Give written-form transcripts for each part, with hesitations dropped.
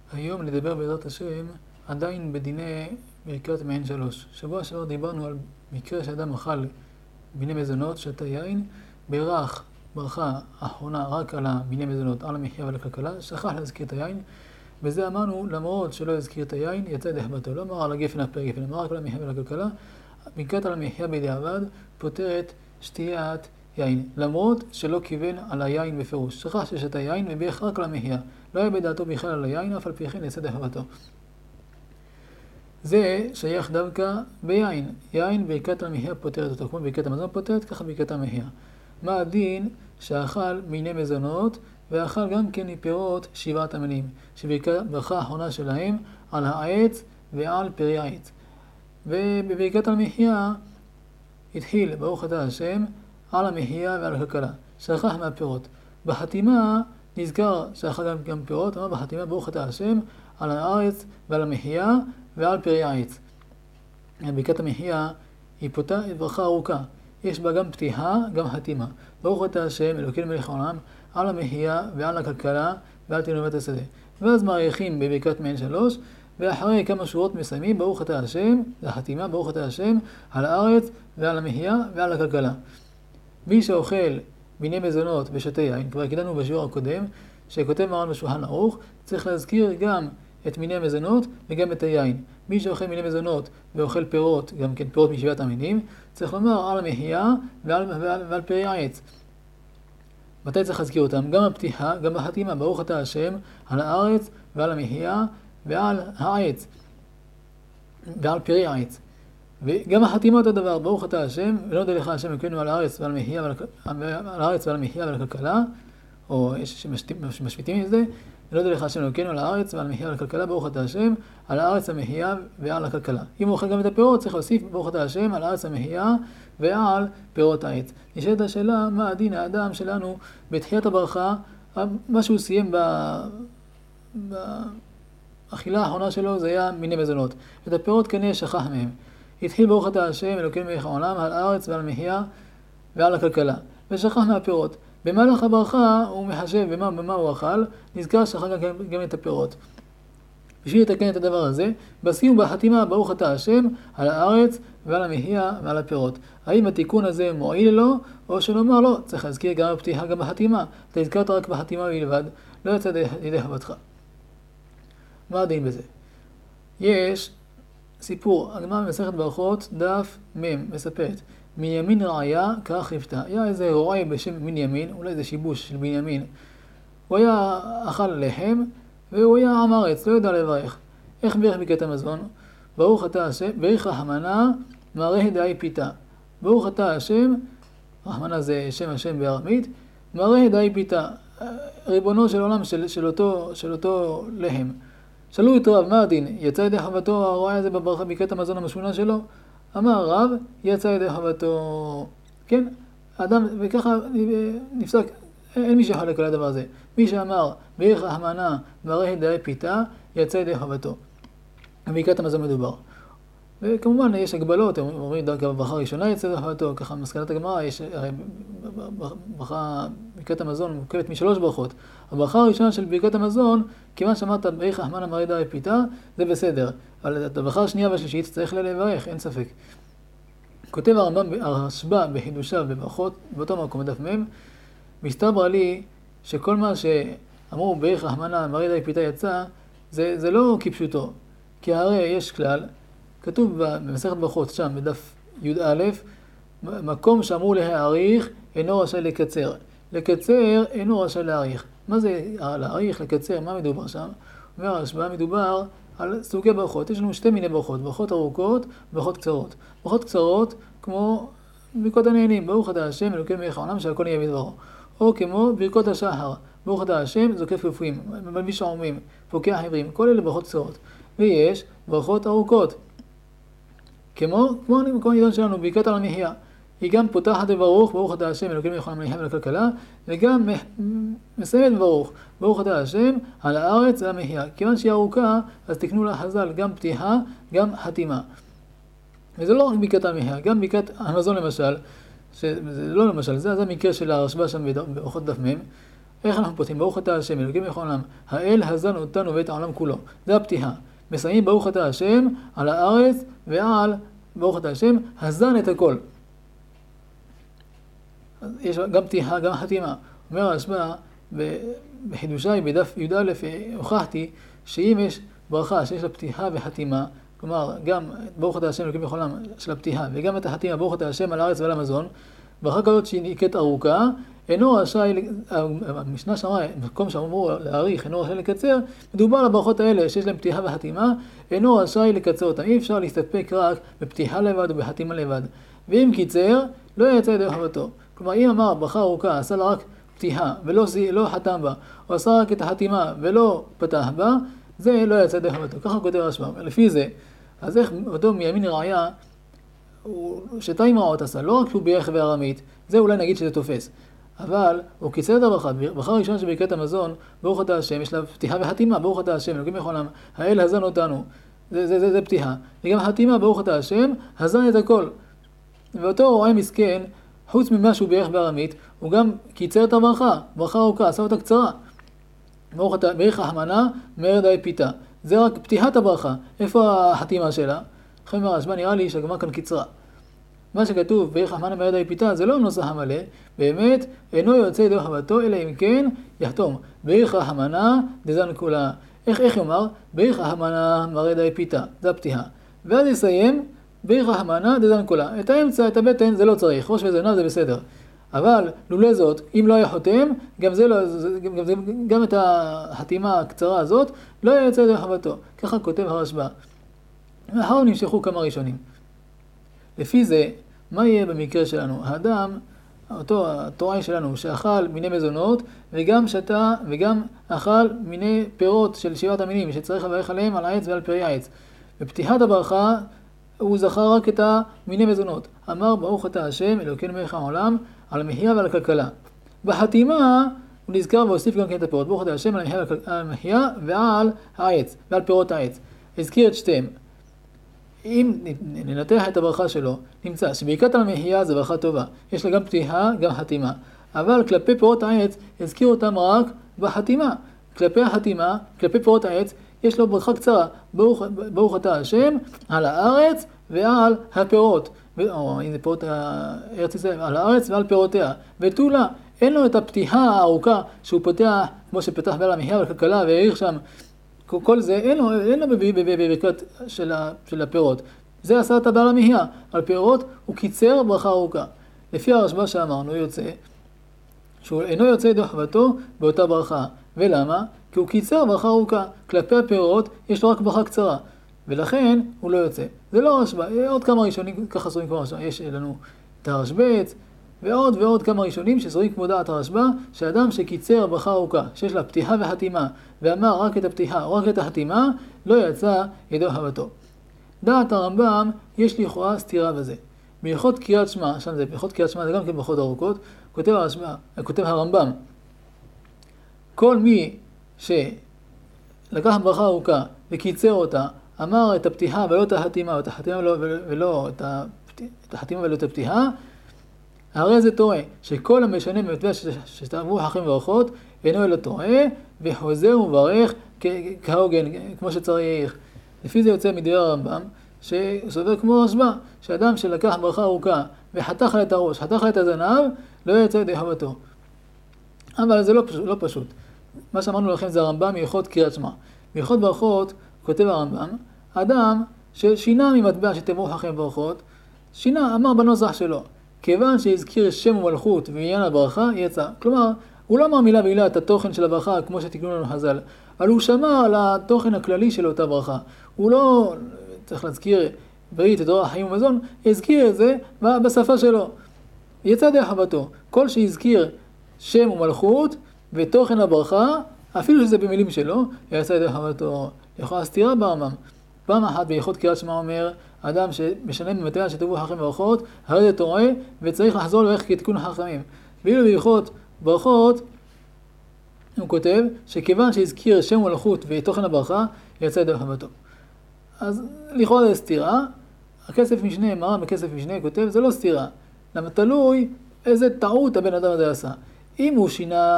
היום נדבר בעזרת השם עדיין בדיני ברכת מעין 3. שבוע שעבר דיברנו על מקרה שאדם אכל מיני מזונות, שתה יין, בירך ברכה אחרונה רק על מיני מזונות, על המחיה ועל הכלכלה, שכח להזכיר את היין. בזה אמרנו, למרות שלא הזכיר את היין, יצא ידי חובתו. לא אמר על הגפן הפר גפן, אמר רק על המחיה ועל הכלכלה. ברכת על המחיה בדיעבד פותרת שתיית יין, למרות שלא כיוון על היין בפירוש. שכח ששתה יין ובירך רק על המחיה. לא היה בדעתו בכלל על היין, אף על פי כן יצא ידי חובתו. זה שייך דווקא ביין. יין ברכת המחיה פותרת אותו, כמו ברכת המזון פותרת, ככה ברכת המחיה. מה הדין שאכל מיני מזונות ואכל גם כן מפירות שבעת המינים, שברכה האחרונה שלהם על העץ ועל פרי העץ. ובברכת המחיה התחיל ברוך אתה השם על המחיה ועל הכלכלה, שכח מהפירות. בחתימה נזכר שאכל גם פירות, אבל בחתימה ברוך אתה השם על הארץ ועל המחיה ועל פרי העץ. ברכת המחיה היא ברכה ארוכה, יש בה גם פתיחה, גם חתימה. ברוך אתה השם אלוקינו מלך העולם על המחיה ועל הכלכלה ועל תנובת השדה. ואז מעריכים בברכת מעין 3, ואחרי כמה שורות מסיימים ברוך אתה השם, זה החתימה, ברוך אתה השם על הארץ ועל המחיה ועל הכלכלה. מי שאוכל מיני מזונות ושותה יין, כבר קידמנו בשיעור הקודם, שכותב מרן בשולחן ערוך, צריך להזכיר גם את מיני המזונות וגם את היין. מי שאוכל מיני מזונות ואוכל פירות, גם כן פירות משבעת המינים, צריך לומר על המחיה ועל פרי העץ. מתי צריך להזכיר אותם? גם הפתיחה, גם החתימה, ברוך אתה השם על הארץ ועל המחיה ועל העץ ועל פרי העץ. וגם החתימה אותו דבר, ברוך אתה השם, ולא נודה לך השם אלוקינו על הארץ ועל המחיה ועל הכלכלה, או יש שמשמיטים את זה, ולא נודה לך השם אלוקינו על הארץ ועל המחיה ועל הכלכלה, ברוך אתה השם על הארץ המחיה ועל הכלכלה. אם הוא אוכל גם את הפירות, צריך להוסיף ברוך אתה השם על הארץ המחיה ועל פירות העץ. נשאלת השאלה, מה הדין האדם שלנו בתחילת הברכה, מה שהוא סיים באכילה האחרונה שלו זה היה מיני מזונות. את הפירות כנראה שכח מהם. התחיל ברוך אתה השם אלוקינו מלך העולם על הארץ ועל המחיה ועל הכלכלה, ושכח מהפירות. במהלך הברכה הוא מחשב במה הוא אכל, נזכר שכח גם את הפירות. בשביל לתקן את הדבר הזה, בסיום בחתימה ברוך אתה השם על הארץ ועל המחיה ועל הפירות. האם התיקון הזה מועיל לו, או שנאמר לא, צריך להזכיר גם בפתיחה גם בחתימה. אתה הזכרת רק בחתימה בלבד, לא יצא ידי חובתך. מה הדין בזה? יש סיפור, הגמרא במסכת ברכות דף מ' מספרת, מימין רעיה כך יפתה. היה איזה רועה בשם בנימין, אולי זה שיבוש של בנימין. הוא היה אכל לחם והוא היה עם ארץ, לא ידע לברך. איך ברך ברכת המזון? ברוך אתה השם, ברך רחמנה מראה דאי פיתה. ברוך אתה השם, רחמנה זה שם השם בארמית, מראה דאי פיתה, ריבונו של עולם של אותו לחם. שאלו את רב, מה הדין? יצא ידי חובתו הרועה הזה בברכת המזון המשונה שלו? אמר רב, יצא ידי חובתו. כן, אדם, וככה נפסק, אין מי שחלק על הדבר הזה. מי שאמר, ברך רחמנה מראה דאי פיתה, יצא ידי חובתו. ברכת המזון מדובר. וכמובן יש הגבלות, הם אומרים דווקא בברכה הראשונה יצא ידי חובתו, ככה מסקנת הגמרא, יש הרי ברכת המזון מורכבת משלוש ברכות. הברכה הראשונה של ברכת המזון, כיוון שאמרת ברך רחמנה מראה דאי פיתה, זה בסדר. אבל את הברכה השנייה והשלישית צריך לברך, אין ספק. כותב הרשב"א בחידושיו בברכות, באותו מקום בדף מ', מסתבר לי שכל מה שאמרו ברך רחמנה מראה דאי פיתה יצא, זה לא כפשוטו. כי הרי יש כלל, כתוב במסכת ברכות שם בדף י"א, מקום שאמרו להאריך אינו רשאי לקצר. לקצר אינו רשאי להאריך. מה זה להאריך, לקצר? מה מדובר שם? אומר הרשב"א, מדובר על סוגי ברכות. יש לנו שתי מיני ברכות, ברכות ארוכות וברכות קצרות. ברכות קצרות כמו ברכות הנהנים, ברוך אתה השם אלוקינו מלך העולם שהכל יהיה בדברו. או כמו ברכות השחר, ברוך אתה השם זוקף כפויים, מלביש ערומים, פוקח עיוורים, כל אלה ברכות קצרות. ויש ברכות ארוכות, כמו הנידון שלנו, ברכת על המחיה. היא גם פותחת בברוך, ברוך אתה השם אלוקינו מלך העולם ולמחיה ולכלכלה, וגם מסיימת בברוך, ברוך אתה השם על הארץ והמחיה. כיוון שהיא ארוכה, אז תקנו לה חז"ל גם פתיחה, גם חתימה. וזה לא רק ברכת המחיה, גם ברכת המזון למשל, זה לא למשל, זה המקרה של הרשב"א שם בברכות דף מ', איך אנחנו פותחים? ברוך אתה השם, אלוקים בכל העולם, האל הזן אותנו ואת העולם כולו. זה הפתיחה. מסיימים ברוך אתה השם על הארץ ועל ברוך אתה השם, הזן את הכל. יש גם פתיחה, גם חתימה. אומר הרשב"א, בחידושי בדף י"א הוכחתי שאם יש ברכה שיש לה פתיחה וחתימה, כלומר גם ברוך אתה השם אלוקים בכל העולם של הפתיחה וגם את החתימה ברוך אתה השם על הארץ ועל המזון, ברכה כזאת שהיא נקראת ארוכה, אינו רשאי, המשנה שאמרה, במקום שאמרו להאריך, אינו רשאי לקצר, מדובר על הברכות האלה שיש להם פתיחה וחתימה, אינו רשאי לקצר אותם. אי אפשר להסתפק רק בפתיחה לבד ובחתימה לבד. ואם קיצר, לא יצא ידי חובתו. כלומר, אם אמר ברכה ארוכה, עשה לה רק פתיחה ולא חתם בה, או עשה רק את החתימה ולא פתח בה, זה לא יצא ידי חובתו. ככה כותב הרשב"א. לפי זה, אז איך אותו מימין ראיה, שתיים רעות עשה, לא רק שהוא בירך בארמית, זה אולי נגיד שזה תופס. אבל הוא קיצר את הברכה. ברכה ראשונה שברכת המזון, ברוך אתה השם, יש לה פתיחה וחתימה, ברוך אתה השם, אלוקים בכל העולם, האל הזן אותנו. זה פתיחה. וגם חתימה, ברוך אתה השם, הזן את הכל. ואותו רואה מסכן, חוץ ממה שהוא בירך בארמית, הוא גם קיצר את הברכה, ברכה ארוכה, עשה אותה קצרה. ברוך אתה, בריך החמנה, מהר די פיתה. זה רק פתיחת הברכה. איפה החתימה שלה? לכן הרשב"א נראה לי שהגמרא כאן קיצרה. מה שכתוב, בריך החמנה מהר די פיתה, זה לא הנוסח המלא, באמת אינו יוצא ידי חובתו, אלא אם כן יחתום. בריך החמנה דזן כולה. איך יאמר? בריך החמנה מהר די פיתה. זה הפתיחה. ואז יסיים, בריך החמנה דזן כולה. את האמצע, את הבטן, זה לא צריך. ראש וזנב זה בסדר. אבל לולא זאת, אם לא היה חותם, גם את החתימה הקצרה הזאת, לא יוצא ידי חובתו. ככה כותב הרשב"א. לאחר נמשכו כמה ראשונים. לפי זה, מה יהיה במקרה שלנו? האדם, אותו התורה שלנו, שאכל מיני מזונות, וגם שתה, וגם אכל מיני פירות של שבעת המינים, שצריך לברך עליהם על העץ ועל פרי העץ. בפתיחת הברכה, הוא זכר רק את מיני מזונות. אמר ברוך אתה השם, אלוקינו מלך העולם, על המחיה ועל הכלכלה. בחתימה, הוא נזכר והוסיף גם כן את הפירות. ברוך אתה השם על המחיה ועל העץ, ועל פירות העץ. הזכיר את שתיהם. אם ננתח את הברכה שלו, נמצא שברכת על המחיה זה ברכה טובה. יש לה גם פתיחה, גם חתימה. אבל כלפי פירות העץ, הזכיר אותם רק בחתימה. כלפי החתימה, כלפי פירות העץ, יש לו ברכה קצרה. ברוך אתה השם על הארץ ועל הפירות. או אם זה פירות הארץ ישראל, על הארץ ועל פירותיה. ותולה, אין לו את הפתיחה הארוכה שהוא פותח, כמו שפתח בעל המחיה ועל הכלכלה, והעריך שם כל זה, אין לו בברכת של הפירות. זה עשה את בעל המחיה. על פירות הוא קיצר ברכה ארוכה. לפי הרשב"א שאמרנו יוצא, שהוא אינו יוצא ידי חובתו באותה ברכה. ולמה? כי הוא קיצר ברכה ארוכה. כלפי הפירות יש לו רק ברכה קצרה. ולכן הוא לא יוצא. זה לא הרשב"א. עוד כמה ראשונים, ככה סורים כמו הרשב"א. יש לנו את הרשב"ץ, ועוד כמה ראשונים שסורים כמו דעת הרשב"א, שאדם שקיצר ברכה ארוכה, שיש לה פתיחה וחתימה, ואמר רק את הפתיחה או רק את החתימה, לא יצא ידי חובתו. דעת הרמב"ם, יש לכאורה סתירה בזה. בהלכות קריאת שמע, שם זה, בהלכות קריאת שמע זה גם כן ברכות ארוכות, כותב הרמב"ם, כל מי שלקח ברכה ארוכה וקיצר אותה, אמר את הפתיחה ולא את החתימה, או את החתימה ולא את החתימה ולא את הפתיחה, הרי זה טועה, שכל המשנה במטבע שתעברו חכים וברכות, אינו אלא טועה, וחוזר וברך כהוגן, כמו שצריך. לפי זה יוצא מדבר הרמב"ם, שסובר כמו רשב"א, שאדם שלקח ברכה ארוכה, וחתך לה את הראש, חתך לה את הזנב, לא יצא ידי חובתו. אבל זה לא פשוט. מה שאמרנו לכם זה הרמב"ם מהלכות קריאת שמע. בהלכות ברכות, כותב הרמב"ם, אדם ששינה ממטבע שתעברו חכים וברכות, שינה, אמר בנוסח שלו, כיוון שהזכיר שם ומלכות ועניין הברכה, יצא. כלומר, הוא לא אמר מילה במילה את התוכן של הברכה, כמו שתקנו לנו חז"ל, אבל הוא שמע על התוכן הכללי של אותה ברכה. הוא לא, צריך להזכיר ברית, תורה, חיים ומזון, הזכיר את זה בשפה שלו. יצא די חובתו. כל שהזכיר שם ומלכות ותוכן הברכה, אפילו שזה במילים שלו, יצא די חובתו. יכולה סתירה ברמב"ם. פעם אחת בהלכות קריאת שמע אומר, אדם שמשנה ממטבע שתעברו חכים וברכות, הרי זה טועה וצריך לחזור לברך כתיקון החכמים. ואילו בהלכות ברכות, הוא כותב שכיוון שהזכיר שם ומלכות ותוכן הברכה, יצא ידי חובתו. אז לכאורה זה סתירה. הכסף משנה, מרן בכסף משנה כותב, זה לא סתירה. למה תלוי איזה טעות הבן אדם הזה עשה. אם הוא שינה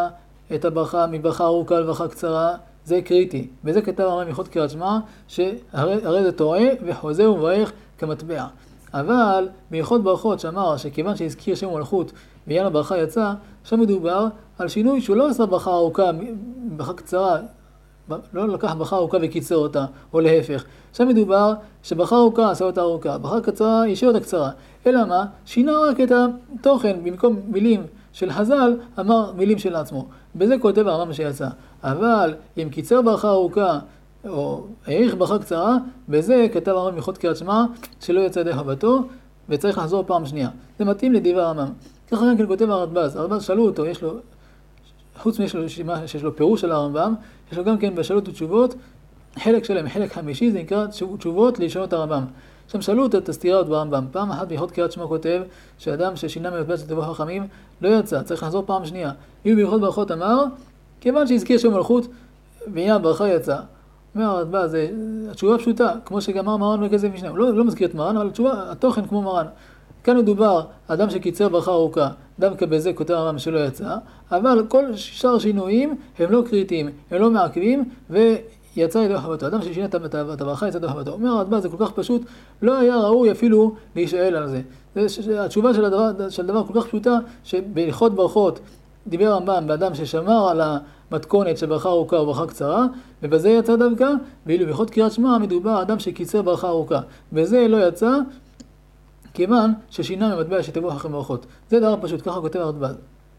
את הברכה מברכה ארוכה לברכה קצרה, זה קריטי. וזה כתב הרמב"ם בהלכות קריאת שמע, שהרי זה טועה וחוזר ומברך כמטבע. אבל בהלכות ברכות שאמר שכיוון שהזכיר שם מלכות ועניין הברכה יצא, שם מדובר על שינוי שהוא לא עשה ברכה ארוכה, ברכה קצרה, לא לקח ברכה ארוכה וקיצר אותה, או להפך. שם מדובר שברכה ארוכה עשה אותה ארוכה, ברכה קצרה השאיר אותה קצרה. אלא מה? שינה רק את התוכן, במקום מילים של חז"ל, אמר מילים של עצמו. בזה כותב הרמב"ם שיצא. אבל אם קיצר ברכה ארוכה, או העריך ברכה קצרה, בזה כתב הרמב"ם בהלכות קריאת שמע, שלא יצא ידי חובתו, וצריך לחזור פעם שנייה. זה מתאים לדברי הרמב"ם. ככה גם כן כותב הרדב"ז. הרדב"ז שאלו אותו, יש לו, חוץ שיש לו פירוש של הרמב"ם, יש לו גם כן בשאלות ותשובות, חלק שלהם, חלק חמישי, זה נקרא תשובות לישונות הרמב"ם. שם שאלו את הסתירה עוד ברמב"ם. פעם אחת בהלכות קריאת שמע כותב, שאדם ששינה מטבע של תבוא חכמים, לא יצא, צריך לחזור פעם שנייה. אם בהלכות ברכות אמר, כיוון שהזכיר שם מלכות, ועניין ברכה יצא. אומר הרדב"ז, התשובה פשוטה, כמו שגמר מרן בכסף משנה. הוא לא מזכיר את מרן, אבל התשובה, התוכן כמו מרן. כאן מדובר, אדם שקיצר ברכה ארוכה, דווקא בזה כותב הרמב"ם שלא יצא, אבל כל שאר שינויים הם לא קריטיים, הם לא מעכבים, ויצא ידי חובתו. אדם ששינה את הברכה יצא ידי חובתו. אומר הרדב"ז, זה כל כך פשוט, לא היה ראוי אפילו להישאל על זה. התשובה של דבר כל כך פשוטה, שבהלכות ברכות דיבר הרמב"ם באדם ששמר על המתכונת של ברכה ארוכה או ברכה קצרה, ובזה יצא דווקא, ואילו בהלכות קריאת שמע מדובר אדם שקיצר ברכה ארוכה. בזה לא יצא, כיוון ששינה ממטבע שתבוא אחרי ברכות. זה דבר פשוט, ככה כותב הרדב"ז.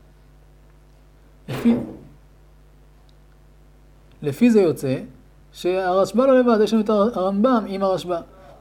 לפי זה יוצא שהרשב"א לא לבד, יש לנו את הרמב"ם עם הרשב"א.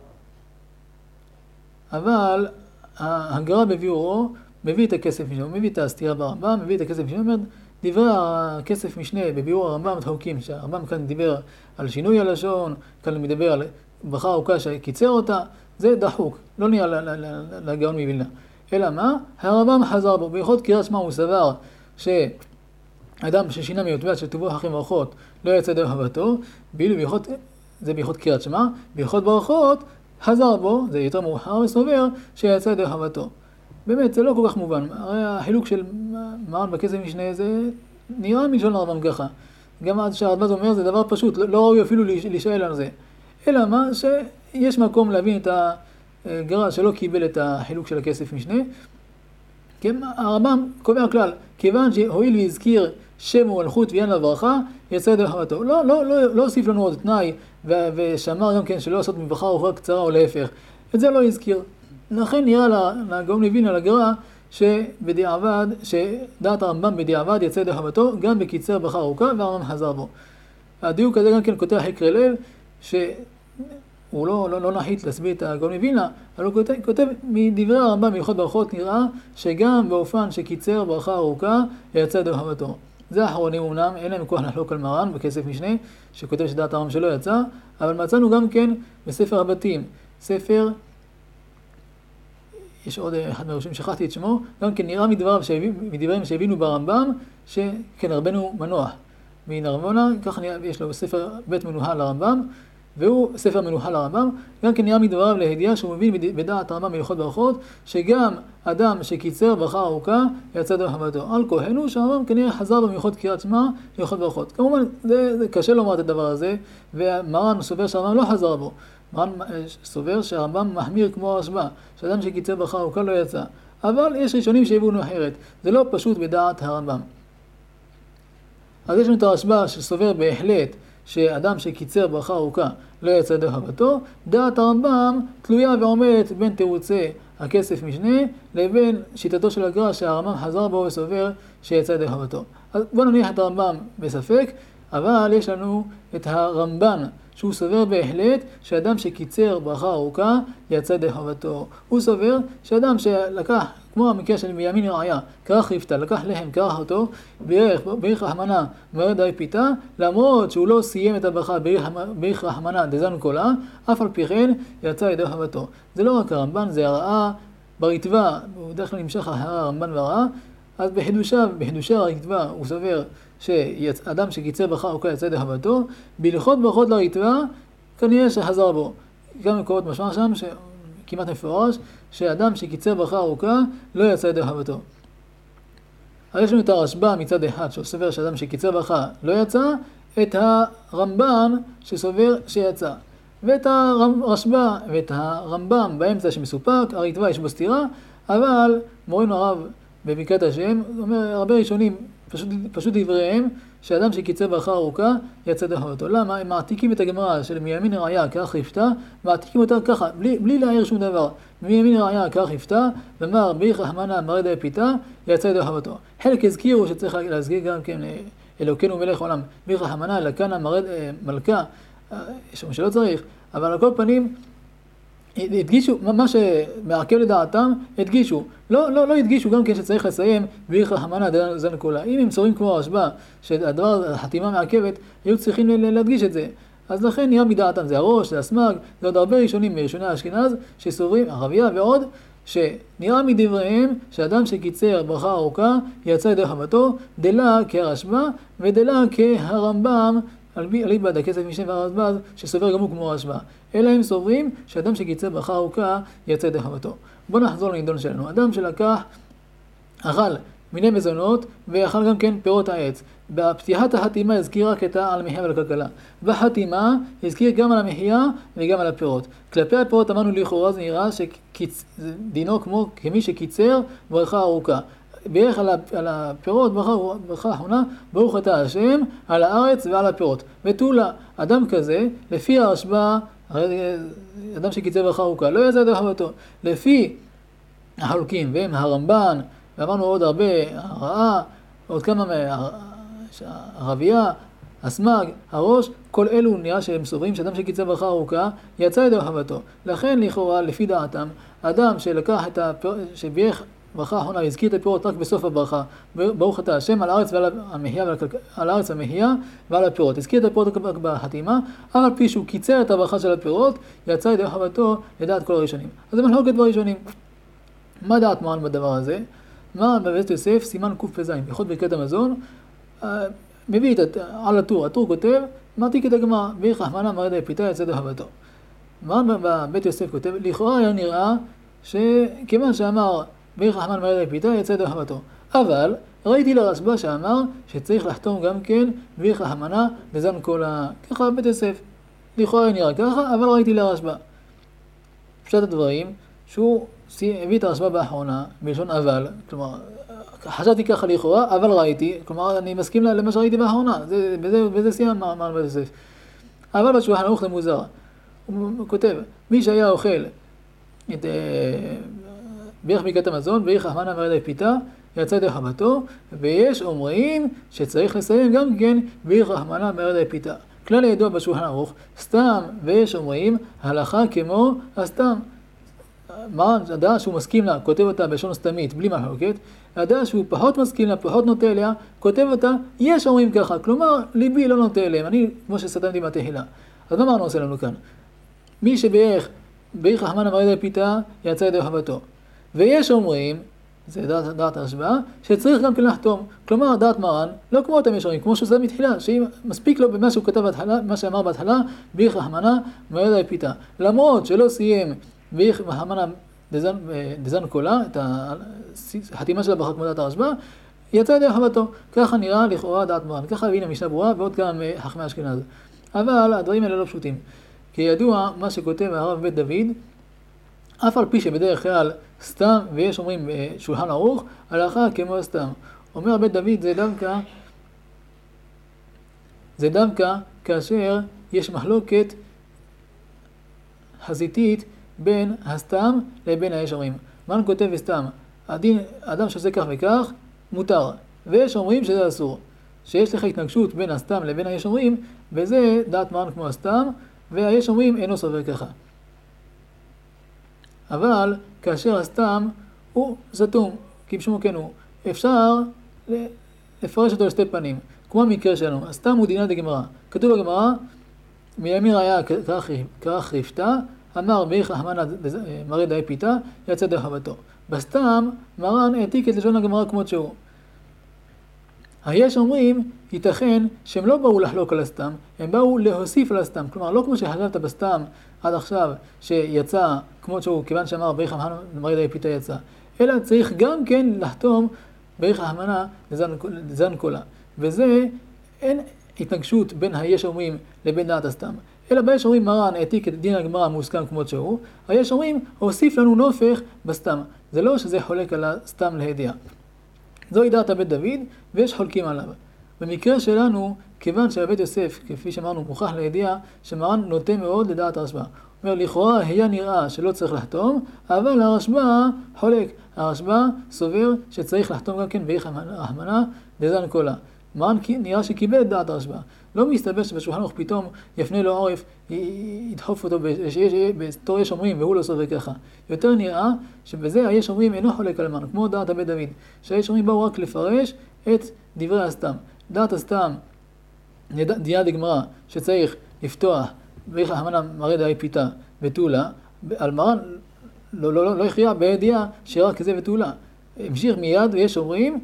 אבל הגר"א בביאורו מביא את הכסף משנה, הוא מביא את הסתירה ברמב"ם, מביא את הכסף משנה, אומר, דברי הכסף משנה בביאור הרמב"ם מתחוקים, שהרמב"ם כאן דיבר על שינוי הלשון, כאן הוא מדבר על ברכה ארוכה שקיצר אותה, זה דחוק, לא נהיה לגאון מווילנה. אלא מה? הרמב"ם חזר בו, בהלכות קריאת שמע הוא סבר שאדם ששינה מיוטבע של תבוא אחרי ברכות לא יצא ידי חובתו, זה בהלכות קריאת שמע, בהלכות ברכות חזר בו, זה יותר מאוחר וסובר שיצא ידי חובתו. באמת, זה לא כל כך מובן. הרי החילוק של מרן בכסף משנה זה נראה מלשון הרמב"ם ככה. גם עד שהרדב"ז אומר זה דבר פשוט, לא ראוי אפילו להישאל על זה. אלא מה? שיש מקום להבין את הגר"א שלא קיבל את החילוק של הכסף משנה. כי הרמב"ם קובע כלל, כיוון שהואיל והזכיר שם ומלכות ועניין הברכה, יצא ידי חובתו. לא הוסיף לנו עוד תנאי, ושמר גם כן שלא לעשות מברכה ארוכה קצרה או להפך. את זה לא הזכיר. לכן נראה לגאון מווילנה לגר"א שבדיעבד, שדעת הרמב"ם בדיעבד יצא ידי חובתו, גם בקיצר ברכה ארוכה, והרמב"ם חזר בו. הדיוק הזה גם כן כותב חקרי לב, שהוא לא נחית להסביר את הגאון מווילנה, אבל הוא כותב מדברי הרמב"ם בהלכות ברכות נראה שגם באופן שקיצר ברכה ארוכה יצא ידי חובתו. זה האחרונים אמנם, אין להם כוח לחלוק על מרן בכסף משנה, שכותב שדעת הרמב"ם שלא יצא, אבל מצאנו גם כן בספר הבתים, ספר, יש עוד אחד מהראשונים, שכחתי את שמו, גם כן נראה מדברים שהבינו ברמב"ם, שכן רבנו מנוח מנרמונה, ככה יש לו ספר בית מנוחה לרמב"ם, והוא ספר מנוחה לרמב"ם, גם כן נראה מדבריו להדיעה שהוא מבין בדעת הרמב"ם בהלכות ברכות, שגם אדם שקיצר ברכה ארוכה יצא ידי חובתו. על כהנו שהרמב"ם כנראה חזר בהלכות קריאת שמע להלכות ברכות. כמובן זה קשה לומר את הדבר הזה, ומרן סובר שהרמב"ם לא חזר בו. מרן סובר שהרמב"ם מחמיר כמו הרשב"א, שאדם שקיצר ברכה ארוכה לא יצא. אבל יש ראשונים שהבינו אחרת. זה לא פשוט בדעת הרמב"ם. אז יש לנו את הרשב"א שסובר בהחלט שאדם שקיצר ברכה ארוכה לא יצא ידי חובתו. דעת הרמב"ם תלויה ועומדת בין תירוצי הכסף משנה לבין שיטתו של הגר"א שהרמב"ם חזר בו וסובר שיצא ידי חובתו. אז בוא נניח את הרמב"ם בספק, אבל יש לנו את הרמב"ן שהוא סובר בהחלט שאדם שקיצר ברכה ארוכה יצא ידי חובתו. הוא סובר שאדם שלקח, כמו המקרה של מימין רעיה, קרח רפתה, לקח לחם, קרח אותו, בירך רחמנה מרד די פיתה, למרות שהוא לא סיים את הברכה בירך רחמנה דזן קולה, אף על פי כן יצא ידי חובתו. זה לא רק הרמב"ן, זה הרעה ברטב"א, הוא דרך כלל נמשך הרמב"ן והרעה, אז בחידושי הרטב"א הוא סובר שאדם שקיצר ברכה ארוכה יצא ידי חובתו, בהלכות ברכות לרטב"א כנראה שחזר בו. גם מקורות משמע שם שכמעט מפורש שאדם שקיצר ברכה ארוכה לא יצא ידי חובתו. אז יש לנו את הרשב"א מצד אחד, שסובר שאדם שקיצר ברכה לא יצא, את הרמב"ן שסובר שיצא. ואת הרשב"א ואת הרמב"ם באמצע שמסופק, הריטב"א יש בו סתירה, אבל מורנו הרב בברכת השם, אומר הרבה ראשונים, פשוט דבריהם, שאדם שקיצר ברכה ארוכה יצא דחותו. למה? הם מעתיקים את הגמרא של מימין ראיה כך יפתא, מעתיקים אותה ככה, בלי להעיר שום דבר. מימין ראיה כך יפתא, ואמר ביך רחמנא מרא דאפיתא יצא דחותו. חלק הזכירו שצריך להזכיר גם כן אלוקינו מלך עולם, ביך רחמנא אלקנה מלכה, שלא צריך, אבל על כל פנים הדגישו, מה שמעכב לדעתם, הדגישו. לא הדגישו גם כן שצריך לסיים ביך רחמנא דאזן כולה. אם הם צורים כמו הרשב"א, שהדבר, החתימה מעכבת, היו צריכים להדגיש את זה. אז לכן נראה מדעתם, זה הראש, זה הסמ"ג, זה עוד הרבה ראשונים מראשוני האשכנז, שסוברים, הרבייה ועוד, שנראה מדבריהם שאדם שקיצר ברכה ארוכה יצא ידי חובתו, דלה כרשב"א ודלה כהרמב"ם, אליבא דכסף משנה והרזב"ז, שסובר גם הוא כמו רשב"א. אלא הם סוברים שאדם שקיצר ברכה ארוכה יצא ידי חובתו. בואו נחזור לנידון שלנו. אדם שלקח, אכל מיני מזונות ואכל גם כן פירות העץ. בפתיחת החתימה הזכיר רק את על המחיה ולכלכלה. בחתימה הזכיר גם על המחיה וגם על הפירות. כלפי הפירות אמרנו לכאורה זה נראה שדינו כמי שקיצר ברכה ארוכה. בערך על הפירות, ברכה אחרונה, ברוך אתה השם, על הארץ ועל הפירות. ותולה, אדם כזה, לפי הרשב"א, אדם שקיצר ברכה ארוכה, לא יצא ידי חובתו. לפי החלוקים, והם הרמב"ן, ואמרנו עוד הרבה, הרעה, עוד כמה הרבייה, הסמ"ג, הראש, כל אלו נראה שהם סוברים שאדם שקיצר ברכה ארוכה יצא ידי חובתו. לכן לכאורה, לפי דעתם, אדם שלקח את שבייך ברכה האחרונה, הזכיר את הפירות רק בסוף הברכה, ברוך אתה השם על הארץ ועל המחיה, על הארץ המחיה ועל הפירות. הזכיר את הפירות רק בחתימה, אבל על פי שהוא קיצר את הברכה של הפירות, יצא ידי חובתו לדעת כל הראשונים. אז זה מחלוקת בראשונים. מה דעת מרן בדבר הזה? מרן בבית יוסף, סימן קפ"ז, הלכות ברכת המזון, מביא על הטור. הטור כותב, מעתיק את הגמרא, ביך רחמנא מרא דאפיתא יצא ידי חובתו. מרן בבית יוסף כותב, לכאורה היה נראה שכיוון שאמר ביך רחמנא מרא דאפיתא יצא ידי חובתו. אבל ראיתי לרשב"א שאמר שצריך לחתום גם כן ביך רחמנא דאזן כולה. ככה בית יוסף. לכאורה היה נראה ככה, אבל ראיתי לרשב"א. פשט הדברים, שהוא הביא את הרשב"א באחרונה, בלשון אבל, כלומר, חשבתי ככה לכאורה, אבל ראיתי, כלומר, אני מסכים למה שראיתי באחרונה, בזה סיימן מרן בית יוסף. אבל בשולחן ערוך זה מוזר. הוא כותב, מי שהיה אוכל את בירך ברכת המזון, ביך רחמנא מרא דאפיתא יצא ידי חובתו, ויש אומרים שצריך לסיים גם כן ביך רחמנא מרא דאפיתא. כלל הידוע בשולחן ערוך, סתם, ויש אומרים, הלכה כמו הסתם. מרן, הדעה שהוא מסכים לה, כותב אותה בלשון סתמית, בלי מחלוקת, הדעה שהוא פחות מסכים לה, פחות נוטה אליה, כותב אותה, יש אומרים ככה, כלומר, ליבי לא נוטה אליהם, אני כמו שסתמתי בתחילה. אז מה מרן עושה לנו כאן? מי שבירך רחמנא מרא דאפיתא יצא ידי חובתו. ויש אומרים, זה דעת הרשב"א, שצריך גם כן לחתום. כלומר, דעת מרן, לא כמו אותם יש אומרים, כמו שהוא סתם מתחילה, שאם מספיק לו במה שהוא כתב בהתחלה, מה שאמר בהתחלה, בירך רחמנא מרא דאפיתא. למרות שלא סיים ביך רחמנא דאזן כולה, את החתימה של הברכה כמו דעת הרשב"א, יצא ידי חובתו. ככה נראה לכאורה דעת מרן. ככה הבינה משנה ברורה ועוד גם חכמי אשכנז. אבל הדברים האלה לא פשוטים. כי ידוע מה שכותב הרב בית דוד, אף על פי שבדרך כלל סתם, ויש אומרים שולחן ערוך, הלכה כמו סתם. אומר בית דוד, זה דווקא כאשר יש מחלוקת חזיתית בין הסתם לבין היש אומרים. מרן כותב בסתם, אדם שעושה כך וכך, מותר. ויש אומרים שזה אסור. שיש לך התנגשות בין הסתם לבין היש אומרים, וזה דעת מרן כמו הסתם, והיש אומרים אינו סובר ככה. אבל כאשר הסתם הוא סתום, כבשמו כן הוא, אפשר לפרש אותו לשתי פנים. כמו המקרה שלנו, הסתם הוא דינה דגמרא. כתוב בגמרא, מימין ראיה כרך יפתא, אמר ביך רחמנא מרא דאפיתא יצא ידי חובתו. בסתם מרן העתיק את לשון הגמרא כמות שהוא. היש אומרים, ייתכן שהם לא באו לחלוק על הסתם, הם באו להוסיף על הסתם. כלומר, לא כמו שחשבת בסתם עד עכשיו שיצא כמות שהוא, כיוון שאמר ביך רחמנא מרא דאפיתא יצא. אלא צריך גם כן לחתום בערך ההמנה לזן קולה. וזה אין התנגשות בין היש אומרים לבין דעת הסתם. אלא ביש אומרים מרן העתיק את דין הגמרא מוסכם כמות שהוא, היש אומרים הוסיף לנו נופך בסתם. זה לא שזה חולק על הסתם להדיעה. זוהי דעת הבית דוד ויש חולקים עליו. במקרה שלנו, כיוון שהבית יוסף, כפי שאמרנו, מוכח לידיעה, שמרן נוטה מאוד לדעת הרשב"א. אומר, לכאורה היה נראה שלא צריך לחתום, אבל הרשב"א חולק. הרשב"א סובר שצריך לחתום גם כן בערך ההמנה לזן קולה. מרן נראה שקיבל את דעת הרשב"א. לא מסתבר שבשולחן ערוך פתאום יפנה לו עורף, ידחוף אותו בתור יש אומרים, והוא לא סובר ככה. יותר נראה שבזה היש אומרים אינו חולק על מרן, כמו דעת הבית דוד, שהיש אומרים באו רק לפרש את דברי הסתם. דעת הסתם, דינה דגמרא, שצריך לפתוח בערך ההמנה מראה דאי פיתה ותולה, על מרן לא הכריע בידיעה שרק כזה ותולה. המשיך מיד ויש אומרים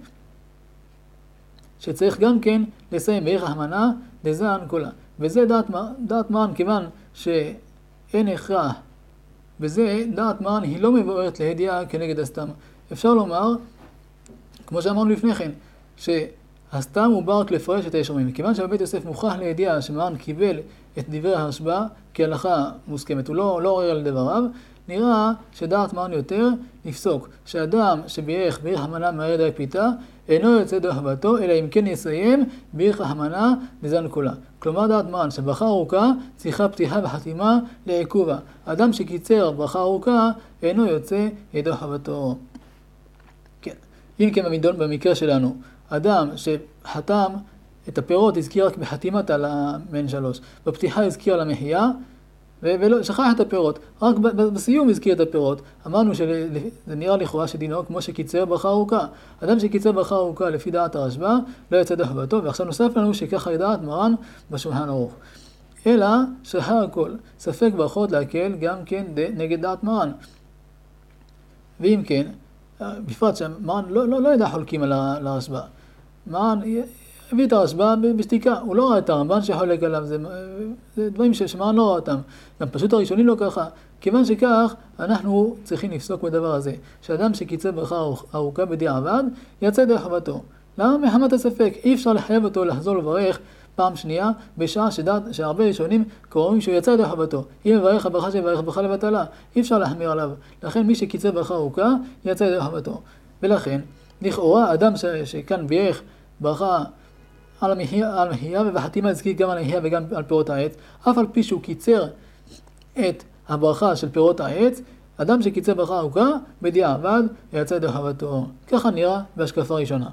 שצריך גם כן לסיים בערך ההמנה לזן קולה. וזה דעת מרן, כיוון שאין הכרח, וזה דעת מרן היא לא מבוארת לידיעה כנגד הסתם. אפשר לומר, כמו שאמרנו לפני כן, שהסתם הוא בא רק לפרש את היש אומרים. כיוון שבבית יוסף מוכח לידיעה שמרן קיבל את דברי הרשב"א כהלכה מוסכמת, הוא לא עורר על דבריו, נראה שדעת מרן יותר נפסוק, שאדם שבערך המנה מראה דאי פיתה, אינו יוצא דרך הבאתו, אלא אם כן יסיים בערך ההמנה לזן קולה. כלומר דעת מרן שברכה ארוכה צריכה פתיחה וחתימה לעיכובה. אדם שקיצר ברכה ארוכה אינו יוצא ידו חבתו. כן. אם כן במקרה שלנו, אדם שחתם את הפירות הזכיר רק בחתימת על המין 3, בפתיחה הזכיר על המחיה, ולא, שכח את הפירות, רק בסיום הזכיר את הפירות. אמרנו שזה נראה לכאורה שדינו כמו שקיצר ברכה ארוכה. אדם שקיצר ברכה ארוכה לפי דעת הרשב"א לא יצא דרך חבתו, ועכשיו נוסף לנו שככה ידעת מרן בשולחן ערוך. אלא שאחר הכל ספק ברכות להקל גם כן נגד דעת מרן. ואם כן, בפרט שמרן לא ידע חולקים על הרשב"א. מרן הביא את הרשב"א בשתיקה, הוא לא ראה את הרמב"ן שחולק עליו, זה דברים שמרן לא ראה אותם. גם פשוט הראשונים לא ככה. כיוון שכך, אנחנו צריכים לפסוק בדבר הזה, שאדם שקיצר ברכה ארוכה בדיעבד, יצא דרך חבתו. למה? מחמת הספק. אי אפשר לחייב אותו לחזור לברך פעם שנייה, בשעה שהרבה ראשונים קוראים שהוא יצא דרך חבתו. אם מברך הברכה שברך ברכה לבטלה, אי אפשר להחמיר עליו. לכן מי שקיצר ברכה ארוכה, יצא דרך חבתו. ולכן, לכאורה, אדם שכאן ברך ברכה על המחיה, ובחתימה הזכיר גם על המחיה וגם על פירות העץ, אף על פי שהוא קיצר את הברכה של פירות העץ, אדם שקיצר ברכה ארוכה, בדיעבד יצא דרך חבתו. ככה נראה בהשקפה ראשונה.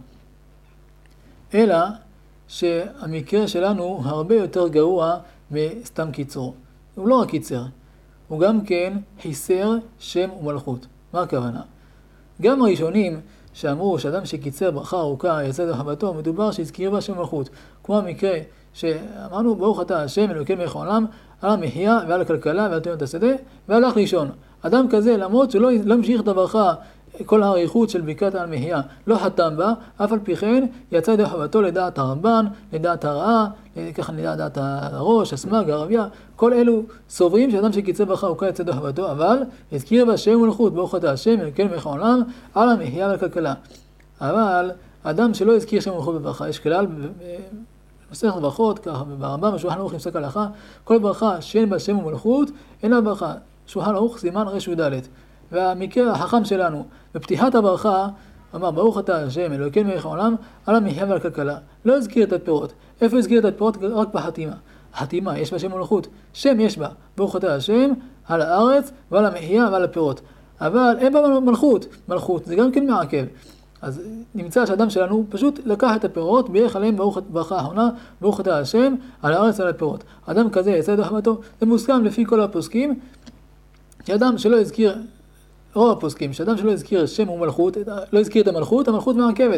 אלא שהמקרה שלנו הרבה יותר גרוע מסתם קיצור. הוא לא רק קיצר, הוא גם כן חיסר שם ומלכות. מה הכוונה? גם הראשונים שאמרו שאדם שקיצר ברכה ארוכה יצא דרך חבתו, מדובר שהזכיר בה שם מלכות. כמו המקרה שאמרנו, ברוך אתה השם אלוקים מלך העולם, על המחיה ועל הכלכלה ועל תאונות השדה, והלך לישון. אדם כזה, למרות שלא המשיך את הברכה, כל האריכות של ברכת על מחיה, לא חתם בה, אף על פי כן יצא דרך חבתו לדעת הרמב"ן, לדעת הרעה, ככה לדעת הראש, הסמ"ג, הרבייה, כל אלו סוברים שאדם שקיצר ברכה ארוכה יצא דרך חבתו, אבל הזכיר בה שם מלכות, ברוך אתה השם אלוקים מלך העולם, על המחיה ועל הכלכלה. אבל אדם שלא הזכיר שם מלכות בברכה, יש כלל במסכת ברכות, ככה ברמב"ם בשולחן ערוך נפסק הלכה, כל ברכה שאין בה שם ומלכות, אינה ברכה. שולחן ערוך סימן ר"ד. והמקרה החכם שלנו, בפתיחת הברכה, אמר ברוך אתה השם אלוקים מלך העולם, על המחיה ועל הכלכלה. לא הזכיר את הפירות. איפה הזכיר את הפירות? רק בחתימה. החתימה יש בה שם מלכות. שם יש בה. ברוך אתה השם על הארץ ועל המחיה ועל הפירות. אבל אין בה מלכות. מלכות זה גם כן מעכב. אז נמצא שהאדם שלנו פשוט לקח את הפירות, בירך עליהם ברכה האחרונה, ברוך אתה השם על הארץ ועל הפירות. אדם כזה יצא דרך חבתו. זה מוסכם לפי כל הפוסקים, שאדם שלא הזכיר, רוב הפוסקים, שאדם שלא הזכיר שם ומלכות, לא הזכיר את המלכות, המלכות מעכבת.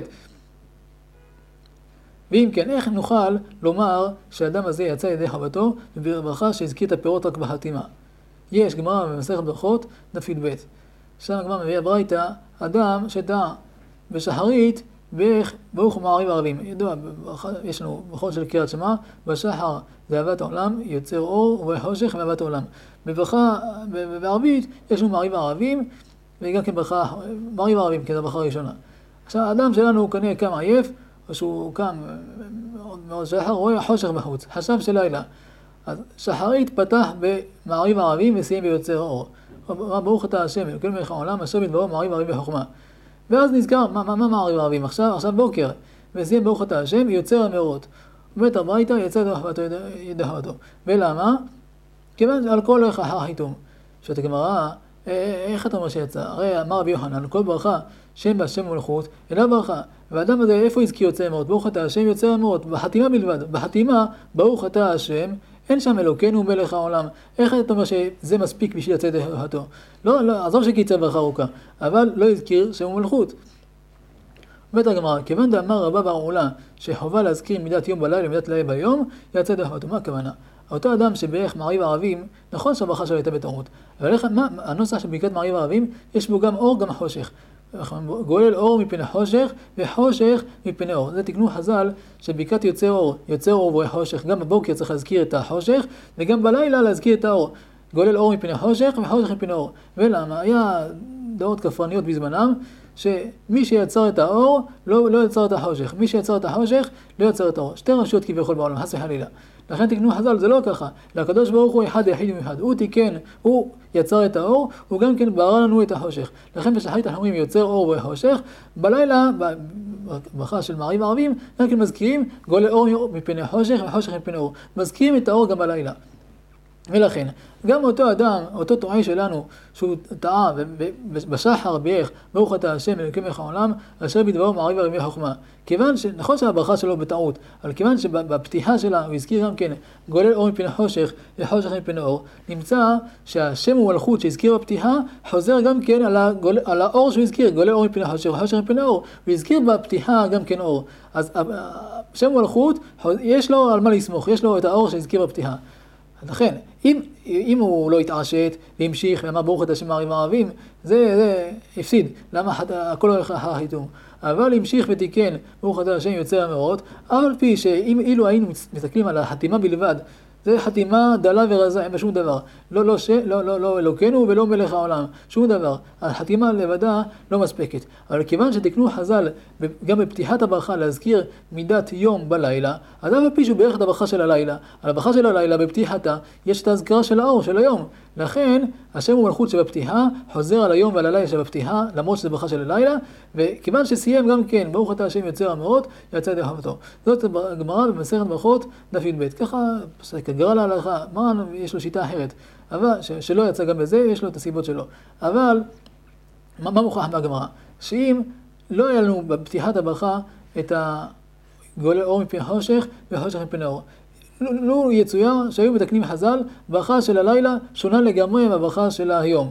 ואם כן, איך נוכל לומר שהאדם הזה יצא ידי חבתו בברכה שהזכיר את הפירות רק בחתימה? יש גמרא במסכת ברכות, דף י"ב. שם הגמרא מביאה ברייתא, אדם שטעה בשחרית ברוך ומעריב ערבים. ידוע, יש לנו ברכות של קריאת שמע, בשחר זה אהבת העולם, יוצר אור, ובחושך ואהבת העולם. בברכה, בערבית, יש לנו מעריב ערבים, וגם כן ברכה, מעריב ערבים, כי זו הברכה הראשונה. עכשיו, האדם שלנו הוא כנראה קם עייף, או שהוא קם מאוד שחר, רואה חושך בחוץ, חשב שלילה. אז שחרית פתח במעריב ערבים וסיים ביוצר אור. ברוך אתה השם, אלוקינו מלך העולם, אשר בדברו מעריב ערבים בחוכמה. ואז נזכר, מה מעריב ערבים? עכשיו בוקר, וסיים ברוך אתה השם, יוצר המאורות. ובית הביתה יצא ידחתו. ולמה? כיוון על כל הולך אחר חיתום. שאת הגמרא, איך אתה אומר שיצא? הרי אמר רבי יוחנן, על כל ברכה, שם בהשם ומלכות, אינה ברכה. והאדם הזה, איפה הזכיר יוצא המאורות? ברוך אתה השם יוצר המאורות, בחתימה בלבד. בחתימה, ברוך אתה השם, אין שם אלוקינו מלך העולם. איך אתה אומר שזה מספיק בשביל לצאת ידחתו? לא, עזוב שקיצר ברכה ארוכה, אבל לא הזכיר שם ומלכות. בית הגמרא, כיוון דאמר רבא בר עולה שחובה להזכיר מידת יום בלילה ומידת לילה ביום, יצא ידחתו. מה הכוונה? אותו אדם שבערך מעריב ערבים, נכון שהברכה שלו הייתה בטעות, אבל הנוסח של ברכת מעריב ערבים, יש בו גם אור גם חושך. גולל אור מפני חושך וחושך מפני אור. זה תקנו חז"ל שברכת יוצר אור וחושך, גם בבוקר צריך להזכיר את החושך וגם בלילה להזכיר את האור. גולל אור מפני חושך וחושך מפני אור. ולמה? היה דעות כפרניות בזמנם שמי שיצר את האור לא יצר את החושך, מי שיצר את החושך לא יצר את האור. שתי רשויות כביכול בעולם, חס וחלילה. לכן תקנו חז"ל, זה לא ככה. לקדוש ברוך הוא אחד יחיד ומיוחד. הוא תיקן, הוא יצר את האור, הוא גם כן ברא לנו את החושך. לכן בשחרית אנחנו אומרים יוצר אור וחושך. בלילה, בברכה של מעריב ערבים, גם כן מזכירים גולל אור מפני חושך וחושך מפני אור. מזכירים את האור גם בלילה. ולכן, גם אותו אדם, אותו טועי שלנו, שהוא טעה בשחר בערך, ברוך אתה השם אלוקים מלך העולם, אשר בדברו מעריב ערבים חוכמה. כיוון נכון שהברכה שלו בטעות, אבל כיוון שבפתיחה שלה, הוא הזכיר גם כן, גולל אור מפני חושך וחושך מפני אור, נמצא שהשם ומלכות שהזכיר בפתיחה, חוזר גם כן על האור שהוא הזכיר, גולל אור מפני חושך וחושך מפני אור, הוא הזכיר בפתיחה גם כן אור. אז השם ומלכות, יש לו על מה לסמוך, יש לו את האור שהזכיר בפתיחה. לכן, אם הוא לא התעשת והמשיך ואמר ברוך אתה השם מעריב ערבים, זה הפסיד. למה הכל הולך אחר החיתום? אבל המשיך ותיקן ברוך אתה השם יוצר המאורות, אבל פי שאילו היינו מסתכלים על החתימה בלבד, זה חתימה דלה ורזה, אין בשום דבר. לא אלוקינו ולא מלך העולם, שום דבר. החתימה לבדה לא מספקת. אבל כיוון שתקנו חז"ל, גם בפתיחת הברכה להזכיר מידת יום בלילה, אז אף פי שהוא בערך את הברכה של הלילה. על הברכה של הלילה בפתיחתה יש את ההזכרה של האור של היום. לכן, השם ומלכות שבפתיחה חוזר על היום ועל הלילה שבפתיחה, למרות שזה ברכה של הלילה, וכיוון שסיים גם כן, ברוך אתה השם יוצר המאורות, יצא ידחתו. זאת הגמרא במסכת ברכות דף י"ב. ככה פסק הגמרא להלכה, מרן יש לו שיטה אחרת, אבל שלא יצא גם בזה, יש לו את הסיבות שלו. אבל מה מוכרח מהגמרא? שאם לא היה לנו בפתיחת הברכה את הגולל אור מפני חושך וחושך מפני אור, לא יצויר שהיו מתקנים חז"ל, ברכה של הלילה שונה לגמרי מהברכה של היום.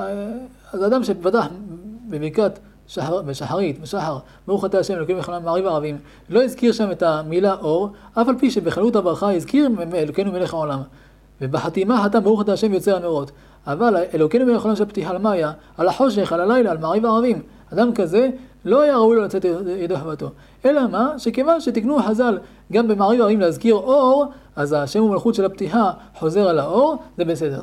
אז אדם שפתח בברכת בשחרית, בשחר, ברוך אתה השם אלוקינו מלך העולם מעריב ערבים, לא הזכיר שם את המילה אור, אף על פי שבכללות הברכה הזכיר אלוקינו מלך העולם. ובחתימה חתם ברוך אתה השם יוצר המאורות. אבל אלוקינו מלך העולם שהפתיחה על מה היה? על החושך, על הלילה, על מעריב ערבים. אדם כזה לא היה ראוי לו לצאת ידחתו. אלא מה? שכיוון שתקנו חז"ל גם במעריב ערבים להזכיר אור, אז השם ומלכות של הפתיחה חוזר על האור, זה בסדר.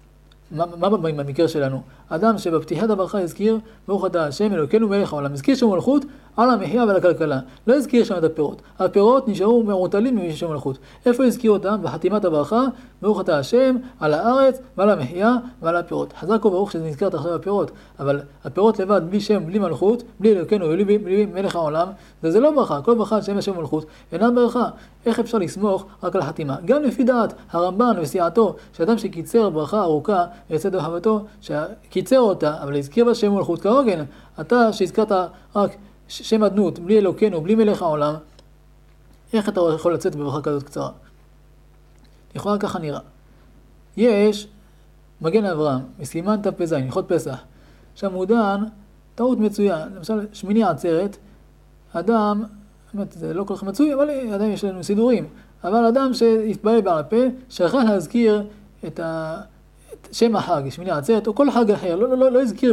מה במקרה שלנו? אדם שבפתיחת הברכה הזכיר ברוך אתה השם אלוקינו מלך העולם, הזכיר שם מלכות על המחיה ועל הכלכלה, לא הזכיר שם את הפירות. הפירות נשארו מעורטלים משם מלכות. איפה הזכיר אותם? בחתימת הברכה ברוך אתה השם על הארץ ועל המחיה ועל הפירות. חזק וברוך שזה נזכרת עכשיו הפירות, אבל הפירות לבד בלי שם, בלי מלכות, בלי אלוקינו ובלי מלך העולם, זה לא ברכה. כל ברכה שם השם מלכות אינה ברכה. איך אפשר לסמוך רק על החתימה? גם לפי דעת הרמב"ן וסיעתו, שאדם שקיצר ברכה ארוכה יצא דחבתו, קיצר אותה, אבל הזכיר בה שם מלכות כהוגן. אתה שהזכרת רק שם אדנות, בלי אלוקינו, בלי מלך העולם, איך אתה יכול לצאת בברכה כזאת קצרה? לכאורה ככה נראה. יש מגן אברהם, מסימן תפ"ז, הלכות פסח. שם הוא דן, טעות מצויה. למשל, שמיני עצרת, אדם, באמת זה לא כל כך מצוי, אבל עדיין יש לנו סידורים. אבל אדם שהתפלל בעל פה, שכח להזכיר את שם החג, שמיני עצרת, או כל חג אחר, לא הזכיר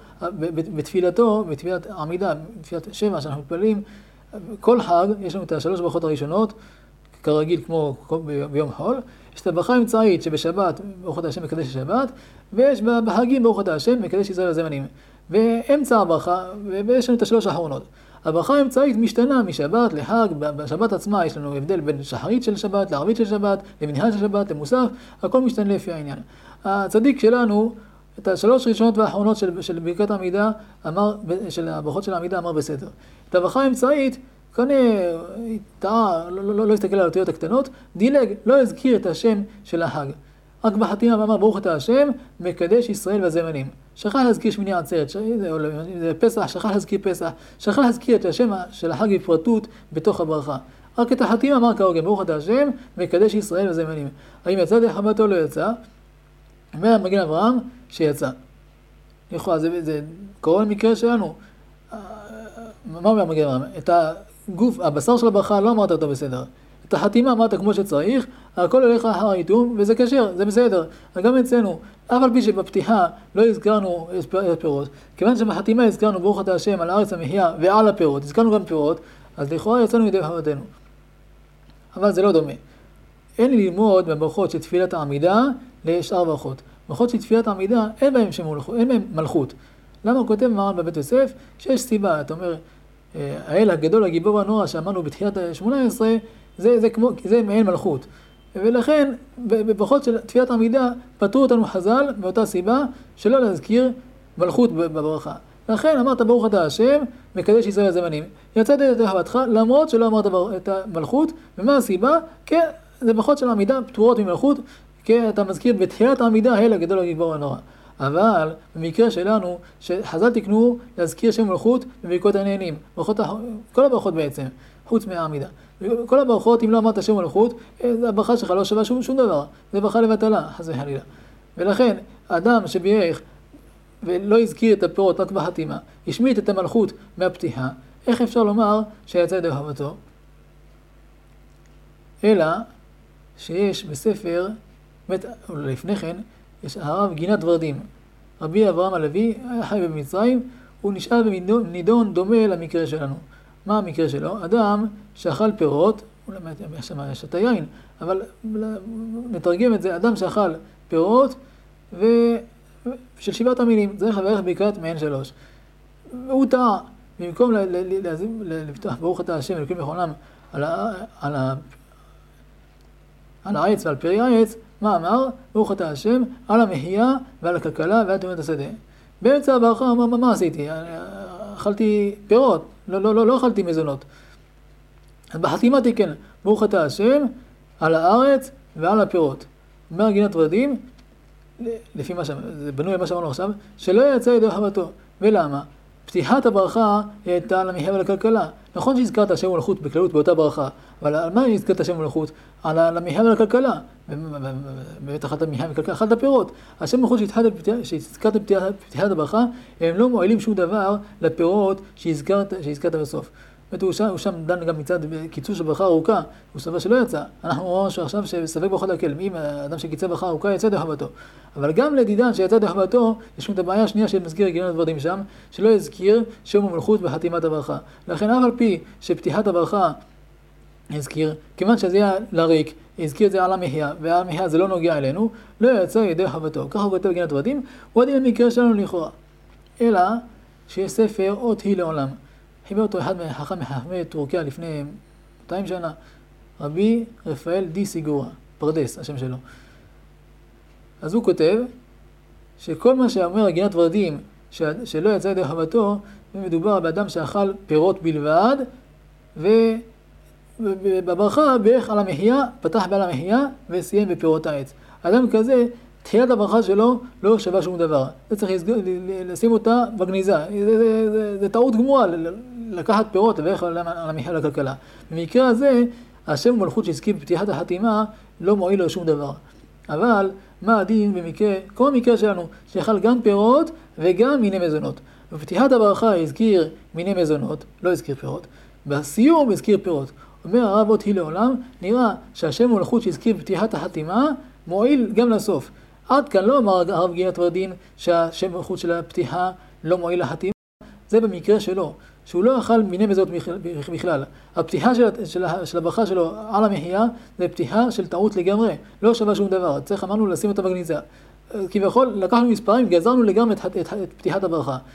בתפילתו, בתפילת עמידה, בתפילת שבע שאנחנו מתפללים, כל חג, יש לנו את השלוש ברכות הראשונות, כרגיל כמו ביום חול, יש את הברכה האמצעית שבשבת ברוך אתה השם מקדש השבת, ויש בחגים ברוך אתה השם מקדש ישראל הזמנים. ואמצע הברכה, ויש לנו את השלוש האחרונות. הברכה האמצעית משתנה משבת לחג, בשבת עצמה יש לנו הבדל בין שחרית של שבת, לערבית של שבת, למנהל של שבת, למוסף, הכל משתנה לפי העניין. הצדיק שלנו, את השלוש ראשונות והאחרונות של ברכת העמידה, של הברכות של העמידה, אמר בסדר. את הברכה האמצעית, כנראה, טעה, לא הסתכל על האותיות הקטנות, דילג, לא הזכיר את השם של החג. רק בחתימה ואמר ברוך אתה השם, מקדש ישראל והזמנים. שכח להזכיר שמיני עצרת, זה פסח, שכח להזכיר פסח, שכח להזכיר את השם של החג בפרטות בתוך הברכה. רק את החתימה אמר כהוגן, ברוך אתה השם, מקדש ישראל והזמנים. האם יצא דרך הבתו לא יצא? אומר מגן אברהם שיצא. לכאורה, זה קורה למקרה שלנו. מה אומר מגן אברהם? את הגוף, הבשר של הברכה לא אמרת אותו בסדר. את החתימה אמרת כמו שצריך, הכל הולך אחר האיתום, וזה קשר, זה בסדר. גם אצלנו, אף על פי שבפתיחה לא הזכרנו פירות, כיוון שבחתימה הזכרנו ברוך אתה השם על הארץ המחיה ועל הפירות, הזכרנו גם פירות, אז לכאורה יצאנו ידי חובתנו. אבל זה לא דומה. אין לי ללמוד בברכות של תפילת העמידה לשאר ברכות. ברכות של תפילת העמידה אין בהם מלכות. למה הוא כותב מרן בבית יוסף? שיש סיבה, אתה אומר, האל הגדול, הגיבור הנורא שאמרנו בתחילת ה-18, זה מעין מלכות. ולכן, בברכות של תפילת העמידה, פטרו אותנו חז"ל מאותה סיבה שלא להזכיר מלכות בברכה. לכן אמרת ברוך אתה השם, מקדש ישראל הזמנים. יצאת את אהבתך, למרות שלא אמרת את המלכות, ומה הסיבה? כי זה ברכות של העמידה פטורות ממלכות, כי אתה מזכיר בתחילת העמידה, האל הגדול, הגיבור הנורא. אבל במקרה שלנו, שחז"ל תקנו להזכיר שם מלכות בברכות הנהנים. כל הברכות בעצם, חוץ מהעמידה. כל הברכות, אם לא אמרת שם מלכות, הברכה שלך לא שווה שום דבר. זה ברכה לבטלה, חס וחלילה. ולכן, אדם שבירך ולא הזכיר את הפירות רק בחתימה, השמיט את המלכות מהפתיחה, איך אפשר לומר שיצא ידי אהבתו? אלא שיש בספר, לפני כן, יש הרב גינת ורדים. רבי אברהם הלוי היה חי במצרים, הוא נשאל בנידון דומה למקרה שלנו. מה המקרה שלו? אדם שאכל פירות, אולי יש את היין, אבל נתרגם את זה, אדם שאכל פירות של 7 המילים, צריך לברך ברכת מעין 3. והוא טעה, במקום לפתוח ברוך אתה השם אלוקים בכל על העץ ועל פרי העץ, מה אמר? ברוך אתה השם על המחיה ועל הכלכלה ועל תאומת השדה. באמצע הברכה אמר, מה עשיתי? אכלתי פירות, לא אכלתי מזונות. אז בחתימה תיקן, ברוך אתה השם על הארץ ועל הפירות. אומר גינת ורדים, לפי מה זה בנוי מה שאמרנו עכשיו, שלא יצא ידי אהבתו. ולמה? פתיחת הברכה הייתה על המחיה ועל הכלכלה. נכון שהזכרת השם מלכות בכללות באותה ברכה, אבל על מה הזכרת השם מלכות? על המחיה ועל הכלכלה. באמת אכלת המחיה וכלכלה, אכלת פירות. השם מלכות שהזכרת בפתיחת הברכה, הם לא מועילים שום דבר לפירות שהזכרת בסוף. הוא שם דן גם מצד קיצור של ברכה ארוכה, הוא סבר שלא יצא. אנחנו רואים שעכשיו שספק ברכות להקל, אם האדם שקיצר ברכה ארוכה יצא ידי אהבתו. אבל גם לדידן שיצא ידי אהבתו, יש לנו את הבעיה השנייה שמזכיר גינת ורדים שם, שלא יזכיר שם ומלכות בחתימת הברכה. לכן אף על פי שפתיחת הברכה הזכיר, כיוון שזה היה לריק, הזכיר את זה על המחיה, ועל המחיה זה לא נוגע אלינו, לא יצא ידי אהבתו. ככה הוא כותב גינת ורדים, הוא עדיין במקרה שלנו לכאורה. אלא שיש ספר אות היא לעולם. חיבר אותו אחד מחכמי טורקיה לפני 200 שנה, רבי רפאל די סיגורה, פרדס, השם שלו. אז הוא כותב שכל מה שאומר גינת ורדים, שלא יצא ידי אהבתו, מדובר באדם שאכל פירות בלבד, ובברכה בירך על המחיה, פתח בעל המחיה וסיים בפירות העץ. אדם כזה, תחילת הברכה שלו לא שווה שום דבר. זה צריך לשים אותה בגניזה. זה טעות גמורה לקחת פירות וברך על המחיה לכלכלה. במקרה הזה, השם ומלכות שהזכיר בפתיחת החתימה לא מועיל לו שום דבר. אבל מה הדין במקרה, כמו המקרה שלנו, שאכל גם פירות וגם מיני מזונות. בפתיחת הברכה הזכיר מיני מזונות, לא הזכיר פירות. בסיום הזכיר פירות. אומר הרב אות היא לעולם, נראה שהשם ומלכות שהזכיר בפתיחת החתימה מועיל גם לסוף. עד כאן לא אמר הרב גינת ורדים שהשם ומלכות של הפתיחה לא מועיל לחתימה. זה במקרה שלו, שהוא לא אכל מיני מזונות בכלל. הפתיחה של הברכה שלו על המחיה זה פתיחה של טעות לגמרי, לא שווה שום דבר. צריך אמרנו לשים אותה בגניזה. כביכול לקחנו מספרים, גזרנו לגמרי את פתיחת הברכה.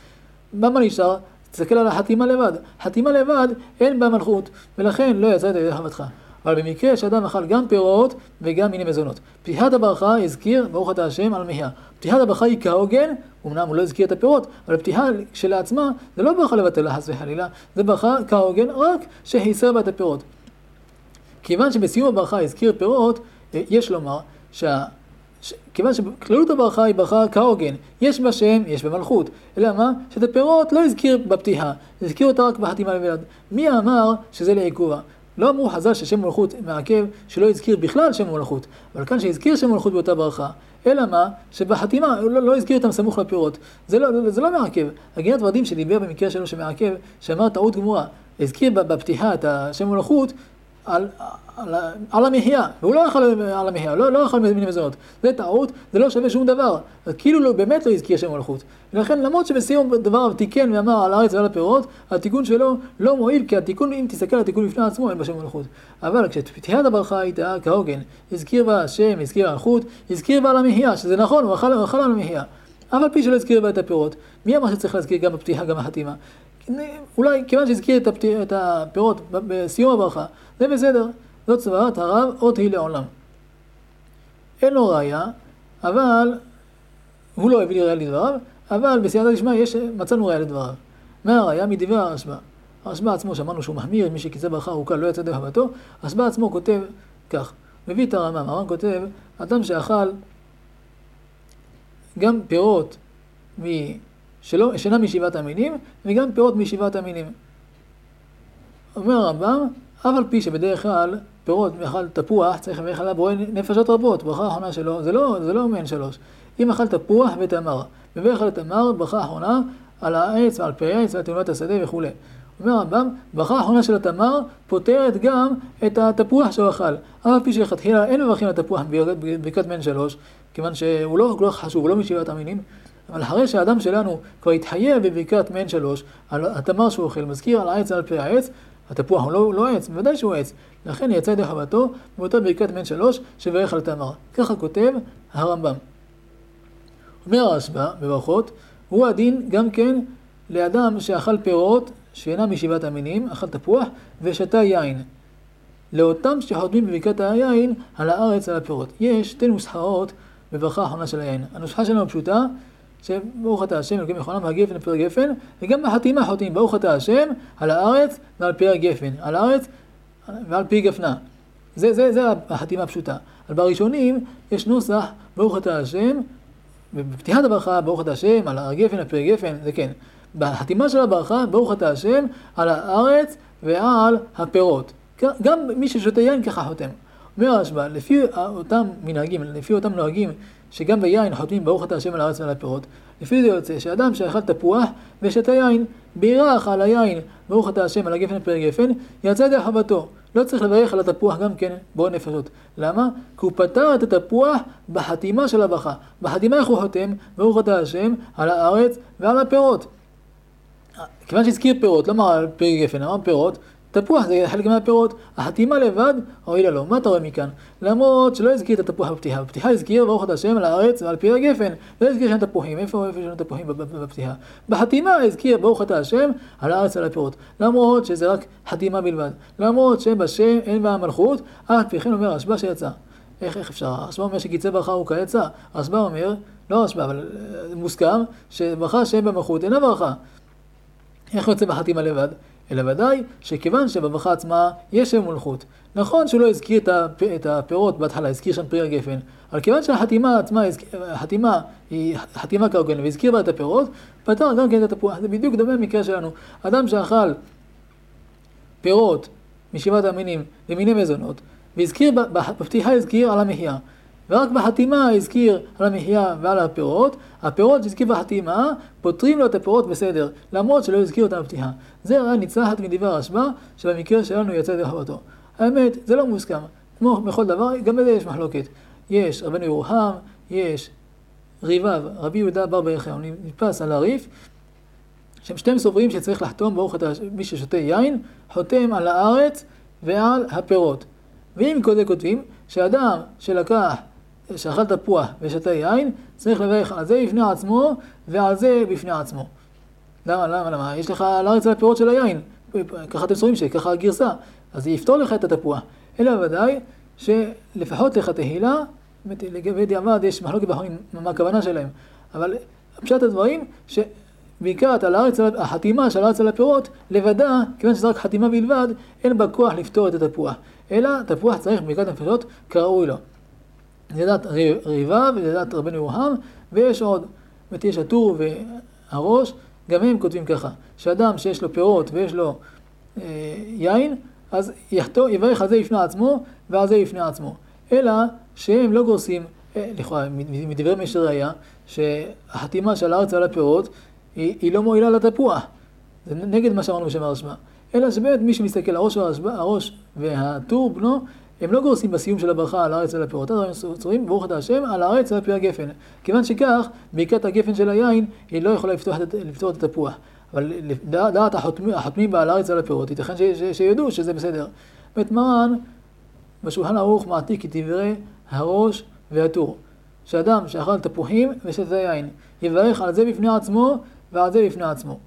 מה נשאר? תסתכל על החתימה לבד. חתימה לבד אין בה מלכות, ולכן לא יצאת ידי חובתך. אבל במקרה שאדם אכל גם פירות וגם מיני מזונות. פתיחת הברכה הזכיר ברוך אתה השם על מחיה. פתיחת הברכה היא כהוגן, אמנם הוא לא הזכיר את הפירות, אבל הפתיחה כשלעצמה זה לא ברכה לבטלה חס וחלילה, זה ברכה כהוגן רק שהיסר בה את הפירות. כיוון שבסיום הברכה הזכיר פירות, יש לומר כיוון שכללות הברכה היא ברכה כהוגן, יש בה שם, יש בה מלכות. אלא מה? שאת הפירות לא הזכיר בפתיחה, הזכיר אותה רק בחתימה לבד. מי אמר שזה לעיכובה? לא אמרו חז"ל ששם מלכות מעכב שלא הזכיר בכלל שם מלכות, אבל כאן שהזכיר שם מלכות באותה ברכה. אלא מה? שבחתימה לא הזכיר אותם סמוך לפירות. זה לא מעכב. הגינת ורדים שדיבר במקרה שלו שמעכב, שאמר טעות גמורה, הזכיר בפתיחה את השם מלכות על המחיה, והוא לא אכל על המחיה, לא אכל מיני מזונות. זה טעות, זה לא שווה שום דבר. כאילו לא, באמת לא הזכיר שם מלכות. ולכן למרות שבסיום דבריו תיקן ואמר על הארץ ועל הפירות, התיקון שלו לא מועיל, כי התיקון, אם תסתכל על התיקון בפני עצמו, אין בשם מלכות. אבל כשפתיחת הברכה הייתה כהוגן, הזכיר בה השם, הזכיר בה מלכות, הזכיר בה על המחיה, שזה נכון, הוא אכל על המחיה. אבל פי שלא הזכיר בה את הפירות. מי אמר שצריך להזכיר גם בפתיחה, גם בחתימה? אולי כיוון שהזכיר את הפירות בסיום הברכה, זה בסדר. זאת סברת הרב, עוד היא לעולם. אין לו ראיה, אבל הוא לא הביא לי ראיה לדבריו, אבל בסייעתא דשמיא מצאנו ראיה לדבריו. מה הראיה? מדברי הרשב"א. הרשב"א עצמו שאמרנו שהוא מחמיר, מי שקיצר ברכה ארוכה לא יצא ידי חובתו, הרשב"א עצמו כותב כך, מביא את הרמב"ם, הרמב"ם כותב, אדם שאכל גם פירות שאינם משבעת המינים, וגם פירות משבעת המינים. אומר הרמב"ם, אבל פי שבדרך כלל פירות מאכל תפוח, צריך לברך עליו בורא נפשות רבות, ברכה האחרונה שלו, זה לא מעין שלוש. אם אכל תפוח ותמר, מברך על תמר, ברכה האחרונה על העץ ועל פרי העץ ועל תאונת השדה וכו'. אומר הרמב"ם, ברכה האחרונה של התמר פותרת גם את התפוח שהוא אכל. אבל פי שלכתחילה אין מברכים על תפוח בברכת מעין שלוש, כיוון שהוא לא חשוב, הוא לא משבעת המינים. אבל אחרי שהאדם שלנו כבר התחייב בברכת מעין שלוש, על התמר שהוא אוכל, מזכיר על העץ ועל פרי העץ, התפוח הוא לא עץ, בוודאי שהוא עץ. לכן יצא ידי חובתו באותה ברכת מעין שלוש שברך על תמר. ככה כותב הרמב"ם. אומר הרשב"א בברכות, הוא הדין גם כן לאדם שאכל פירות שאינם משבעת המינים, אכל תפוח ושתה יין. לאותם שחותמים בברכת היין על הארץ על הפירות. יש שתי נוסחאות בברכה האחרונה של היין. הנוסחה שלנו פשוטה, שברוך אתה השם אלוקים יכונם והגפן ופרי גפן, וגם בחתימה חותמים ברוך אתה השם על הארץ ועל פרי גפן, על הארץ ועל פרי גפנה. זה החתימה הפשוטה. אבל בראשונים יש נוסח ברוך אתה השם, בפתיחת הברכה ברוך אתה השם על הגפן ופרי גפן, זה כן. בחתימה של הברכה ברוך אתה השם על הארץ ועל הפירות. גם מי ששותה יין ככה חותם. אומר הרשב"א, לפי אותם מנהגים, לפי אותם נוהגים, שגם ביין חותמים ברוך אתה השם על הארץ ועל הפירות, לפי זה יוצא שאדם שאכל תפוח ושתה יין, בירך על היין ברוך אתה השם על הגפן ופרי גפן, יצא ידי חובתו. לא צריך לברך על התפוח גם כן בורא נפשות. למה? כי הוא פתר את התפוח בחתימה של הברכה. בחתימה איך הוא חותם? ברוך אתה השם על הארץ ועל הפירות. כיוון שהזכיר פירות, לא אמר על פרי גפן, אמר פירות, תפוח זה חלק מהפירות, החתימה לבד, הועילה לו. מה אתה רואה מכאן? למרות שלא הזכיר את התפוח בפתיחה. בפתיחה הזכיר ברוך אתה השם על הארץ ועל פרי גפן, לא הזכיר שם תפוחים. איפה יש לנו תפוחים בפתיחה? בחתימה הזכיר ברוך אתה השם על הארץ ועל הפירות. למרות שזה רק חתימה בלבד. למרות שבשם אין בה מלכות, אף פי כן אומר הרשב"א שיצא. איך אפשר? הרשב"א אומר שקיצר ברכה הוא כיצא. הרשב"א אומר, לא הרשב"א, אבל מוסכם, שברכה שאין בה מלכות אינה ברכה. איך יוצא בחתימה לבד? אלא ודאי שכיוון שבברכה עצמה יש שם מלכות. נכון שהוא לא הזכיר את הפירות בהתחלה, הזכיר שם פרי הגפן, אבל כיוון שהחתימה עצמה, החתימה היא חתימה כהוגן והזכיר בה את הפירות, פתר גם כן את התפוח. זה בדיוק דומה במקרה שלנו. אדם שאכל פירות משבעת המינים ומיני מזונות, והזכיר בפתיחה הזכיר על המחיה. ורק בחתימה הזכיר על המחיה ועל הפירות, הפירות שהזכיר בחתימה פותרים לו את הפירות בסדר, למרות שלא הזכיר אותם בפתיחה. זה ראה ניצחת מדבר הרשב"א, שבמקרה שלנו יצא ידי חובתו. האמת, זה לא מוסכם. כמו בכל דבר, גם בזה יש מחלוקת. יש רבנו ירוחם, יש ריביו, רבי יהודה בר בר יחיא, הוא נתפס על הריף, שהם שתיהם סוברים שצריך לחתום ברוך אתה מי ששותה יין, חותם על הארץ ועל הפירות. ואם כזה כותבים, שאדם שאכל תפוח ושתה יין, צריך לברך על זה בפני עצמו ועל זה בפני עצמו. למה? יש לך על הארץ על הפירות של היין. ככה אתם סורים שככה הגרסה. אז זה יפתור לך את התפוח. אלא ודאי שלפחות לך תהילה, לגבי דיעבד יש מחלוקת בחורים מה הכוונה שלהם. אבל פשט הדברים שבעיקר על הארץ, החתימה של הארץ על הפירות, לבדה, כיוון שזה רק חתימה בלבד, אין בה כוח לפתור את התפוח. אלא תפוח צריך ברכת נפשות כראוי לו. זה לדעת ריבה ולדעת רבנו ירוחם, ויש עוד, יש הטור והראש, גם הם כותבים ככה, שאדם שיש לו פירות ויש לו יין, אז יברך על זה לפני עצמו ועל זה לפני עצמו. אלא שהם לא גורסים, לכאורה, מדברי משר ראיה, שהחתימה של הארץ על הפירות היא לא מועילה לתפוח. זה נגד מה שאמרנו בשם הרשב"א. אלא שבאמת מי שמסתכל הראש והטור בנו, הם לא גורסים בסיום של הברכה על הארץ ועל הפירות. אז הם צורים ברוך אתה השם על הארץ ועל פרי הגפן. כיוון שכך, ברכת הגפן של היין, היא לא יכולה לפתור את התפוח. אבל דעת החותמים בה על הארץ ועל הפירות, ייתכן שידעו שזה בסדר. בית מרן, בשולחן ערוך מעתיק את דברי הראש והטור. שאדם שאכל תפוחים ושתה יין, יברך על זה בפני עצמו ועל זה בפני עצמו.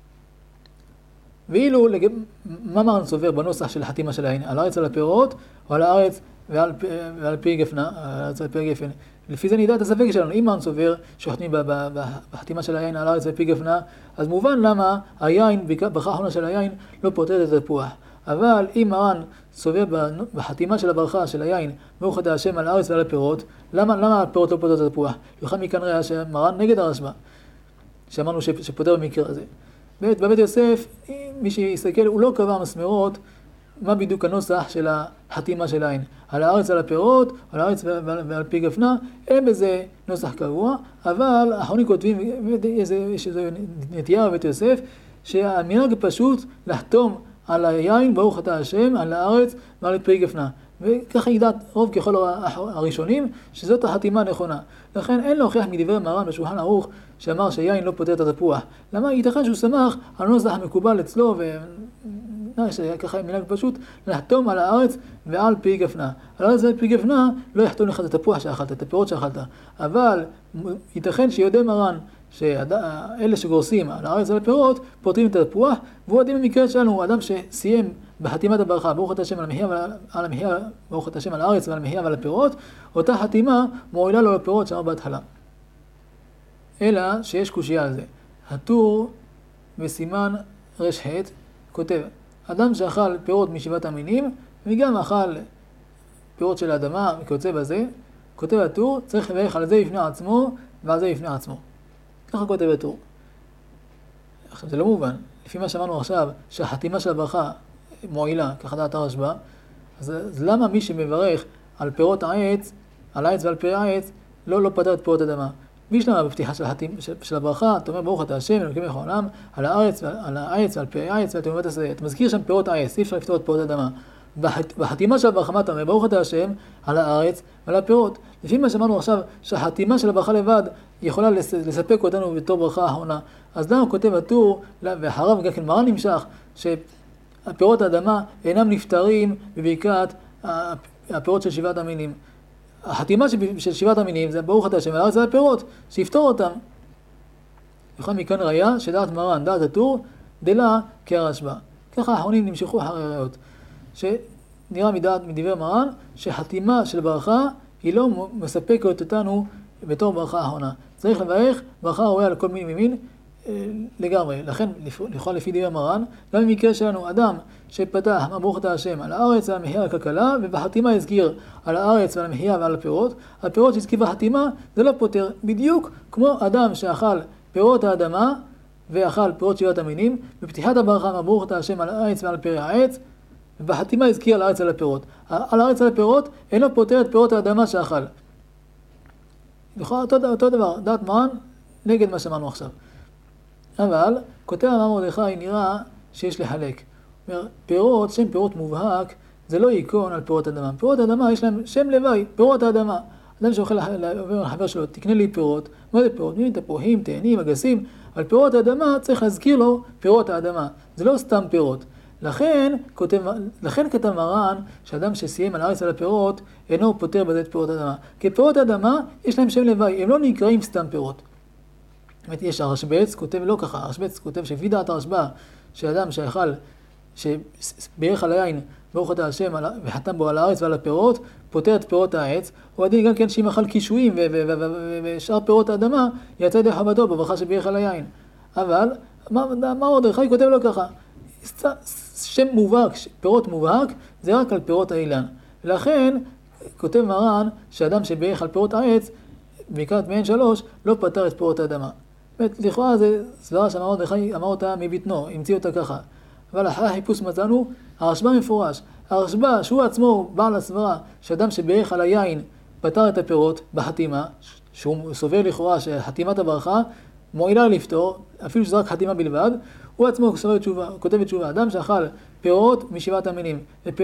ואילו, מה מרן סובר בנוסח של החתימה של היין? על הארץ ועל הפירות, או על הארץ ועל פרי גפנה, על פרי גפן. לפי זה נדע את הספק שלנו. אם מרן סובר שחותמים בחתימה של היין על הארץ ופרי גפנה, אז מובן למה היין, ברכה האחרונה של היין, לא פותרת את התפוח. אבל אם מרן סובר בחתימה של הברכה של היין, ברוך אתה השם על הארץ ועל הפירות, למה הפירות לא פותרת את התפוח? יוכל מכאן ראה שמרן נגד הרשב"א, שאמרנו שפותר במקרה הזה. בבית יוסף, מי שיסתכל, הוא לא קבע מסמרות מה בדיוק הנוסח של החתימה של היין. על הארץ על הפירות, על הארץ ועל פרי גפנה, אין בזה נוסח קבוע, אבל האחרונים כותבים, יש איזו נטייה בבית יוסף, שהמנהג פשוט לחתום על היין, ברוך אתה השם, על הארץ ועל פרי גפנה. וככה ידעת רוב ככל הראשונים, שזאת החתימה הנכונה. לכן אין להוכיח מדברי מרן בשולחן ערוך, שאמר שיין לא פותר את התפוח. למה? ייתכן שהוא שמח על הנוסח המקובל אצלו, וככה מנהג פשוט לחתום על הארץ ועל פרי גפנה. על הארץ ועל פרי גפנה לא יחתום לך את התפוח שאכלת, את הפירות שאכלת. אבל ייתכן שיודע מרן שאלה שגורסים על הארץ ועל הפירות פותרים את התפוח, והוא הדין במקרה שלנו, אדם שסיים בחתימת הברכה, ברוך אתה השם על המחיה, ברוך אתה השם על הארץ ועל המחיה ועל הפירות, אותה חתימה מועילה לו לפירות שאמר בהתחלה. אלא שיש קושיה על זה. הטור בסימן רש"ח כותב, אדם שאכל פירות משבעת המינים, וגם אכל פירות של האדמה וכיוצא בזה, כותב הטור, צריך לברך על זה לפני עצמו ועל זה לפני עצמו. ככה כותב הטור. עכשיו זה לא מובן. לפי מה שאמרנו עכשיו, שהחתימה של הברכה מועילה, ככה דעת הרשב"א, אז למה מי שמברך על פירות העץ, על העץ ועל פרי העץ, לא פתר את פירות אדמה? בשלמה בפתיחה של הברכה, אתה אומר ברוך אתה השם, אלוקים מלך העולם, על הארץ ועל העץ ועל פרי העץ, ואתה מזכיר שם פירות העץ, אי אפשר לפתור את פירות אדמה. בחתימה של הברכה אתה אומר ברוך אתה השם, על הארץ ועל הפירות. לפי מה שאמרנו עכשיו, שהחתימה של הברכה לבד יכולה לספק אותנו בתור ברכה האחרונה. אז למה כותב הטור, ואחריו גם כן מרן נמשך, שהפירות האדמה אינם נפטרים בברכת הפירות של שבעת המינים. החתימה של שבעת המינים זה ברוך אתה השם על הארץ ועל הפירות, שיפתור אותם. יכול מכאן ראיה שדעת מרן, דעת הטור, דלה כרשב"א. ככה האחרונים נמשכו אחרי ראיות. שנראה מדבר מרן, שחתימה של ברכה היא לא מספקת אותנו בתור ברכה האחרונה. צריך לברך ברכה ראויה לכל מין ממין לגמרי. לכן, לפי דבר מרן, גם במקרה שלנו אדם שפתח ברוך אתה השם על הארץ ועל המחיה הכלכלה, ובחתימה הזכיר על הארץ ועל המחיה ועל הפירות, הפירות שהזכיר בחתימה זה לא פותר, בדיוק כמו אדם שאכל פירות האדמה ואכל פירות שבעת המינים, בפתיחת הברכה ברוך אתה השם על הארץ ועל פרי העץ, ובחתימה הזכיר על הארץ ועל הפירות. על הארץ ועל הפירות אינו פותר את פירות האדמה שאכל. אותו דבר, דעת מרן נגד מה שאמרנו עכשיו. אבל, כותב אמר מרדכי, נראה שיש לחלק. אומר, פירות, שם פירות מובהק, זה לא עיקרון על פירות אדמה. פירות אדמה יש להם שם לוואי, פירות האדמה. אדם שאוכל לחבר שלו, תקנה לי פירות. מה זה פירות? תפוחים, תאנים, אגסים. על פירות האדמה צריך להזכיר לו פירות האדמה. זה לא סתם פירות. לכן כתב מרן שאדם שסיים על הארץ על הפירות אינו פותר בזה את פירות האדמה. כי פירות האדמה יש להם שם לוואי, הם לא נקראים סתם פירות. באמת יש הרשב"ץ, כותב לא ככה, הרשב"ץ כותב שלפי דעת הרשב"א, שאדם שאכל, שבירך על היין, ברוך אתה השם, וחתם בו על הארץ ועל הפירות, פוטר את פירות העץ, הוא הדין גם כן שאם אכל קישואים ושאר פירות האדמה, יצא ידי חובתו בברכה שבירך על היין. אבל, מה מרדכי כותב לו ככה? שם מובהק, פירות מובהק, זה רק על פירות האילן. ולכן, כותב מרן, שאדם שבירך על פירות העץ, ברכת מעין 3, לא פטר את פירות האדמה. באמת, לכאורה זה סברה שמרדכי אמר אותה מבטנו, המציא אותה ככה. אבל אחרי החיפוש מצאנו, הרשב"א מפורש. הרשב"א, שהוא עצמו בעל הסברה, שאדם שבירך על היין פטר את הפירות בחתימה, שהוא סובר לכאורה שחתימת הברכה מועילה לפתור, אפילו שזה רק חתימה בלבד, הוא עצמו סובר תשובה, כותב תשובה. אדם שאכל פירות משבעת המינים,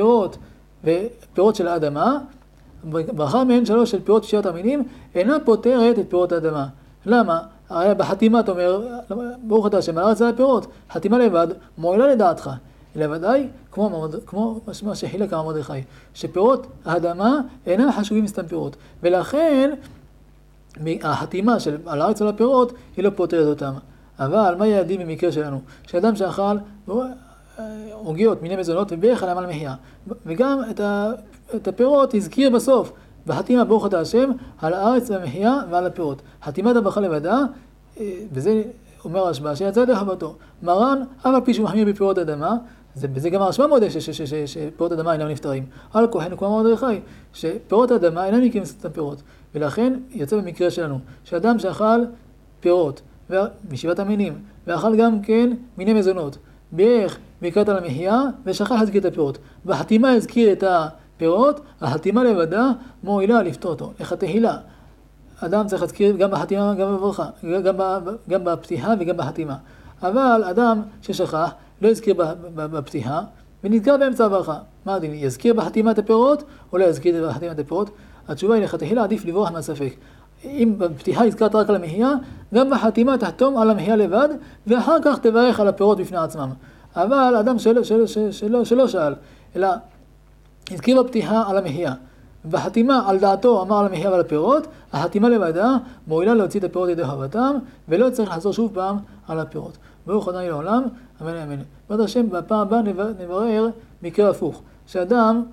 ופירות של האדמה, ברכה מעין 3 של פירות שבעת המינים, אינה פותרת את פירות האדמה. למה? הרי בחתימה אתה אומר, ברוך אתה השם, על הארץ על הפירות, חתימה לבד, מועילה לדעתך. לבדי, כמו מה שחילק אמר מרדכי, שפירות האדמה אינם חשובים מסתם פירות. ולכן, החתימה של על הארץ על הפירות, היא לא פותרת אותם. אבל מה יהיה הדין במקרה שלנו? שאדם שאכל עוגיות, מיני מזונות, ובירך עליהם על מחיה. וגם את הפירות הזכיר בסוף, בחתימה ברוך אתה השם, על הארץ והמחיה ועל הפירות. חתימת הברכה לבדה, וזה אומר הרשב"א, שיצא ידי חובתו. מרן, אף על פי שהוא מחמיר בפירות אדמה, בזה גם הרשב"א מודה שפירות אדמה אינם נפטרים. על כהן, כמו מרדכי, שפירות אדמה אינם נקיים את הפירות. ולכן יוצא במקרה שלנו, שאדם שאכל פירות משבעת המינים, ואכל גם כן מיני מזונות, בירך ברכת על המחיה, ושכח להזכיר את הפירות. בחתימה הזכיר את הפירות, החתימה לבדה מועילה לפתור אותו. איך התהילה? אדם צריך להזכיר גם בחתימה, גם בברכה, גם בפתיחה וגם בחתימה. אבל אדם ששכח, לא יזכיר בפתיחה, ונזכר באמצע הברכה. מה הדין? יזכיר בחתימה את הפירות, או לא יזכיר בחתימה את הפירות? התשובה היא לכתחילה, עדיף לברוח מהספק. אם בפתיחה הזכרת רק על המחיה, גם בחתימה תחתום על המחיה לבד, ואחר כך תברך על הפירות בפני עצמם. אבל אדם שלא שאל, אלא הזכיר בפתיחה על המחיה. בחתימה על דעתו אמר על המחיה ועל הפירות, החתימה לבדה מועילה להוציא את הפירות ידי חובתם, ולא צריך לחזור שוב פעם על הפירות. ברוך ה' לעולם, אמן אמן. בעזרת השם, בפעם הבאה נברר מקרה הפוך, שאדם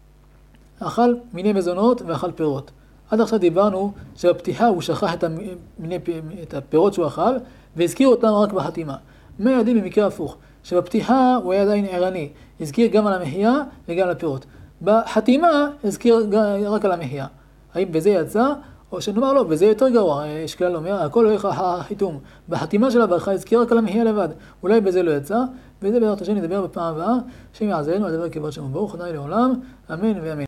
אכל מיני מזונות ואכל פירות. עד עכשיו דיברנו שבפתיחה הוא שכח את הפירות שהוא אכל, והזכיר אותם רק בחתימה. מה יודעים במקרה הפוך? שבפתיחה הוא היה עדיין ערני, הזכיר גם על המחיה וגם על הפירות. בחתימה הזכיר רק על המחיה. האם בזה יצא? או שנאמר לא, בזה יותר גרוע. יש כלל אומר, הכל הולך החיתום. בחתימה של הברכה הזכיר רק על המחיה לבד. אולי בזה לא יצא, וזה בעזרת השם נדבר בפעם הבאה, שם יעזרנו, הדבר כבוד שם. ברוך ה' לעולם, אמן ואמן.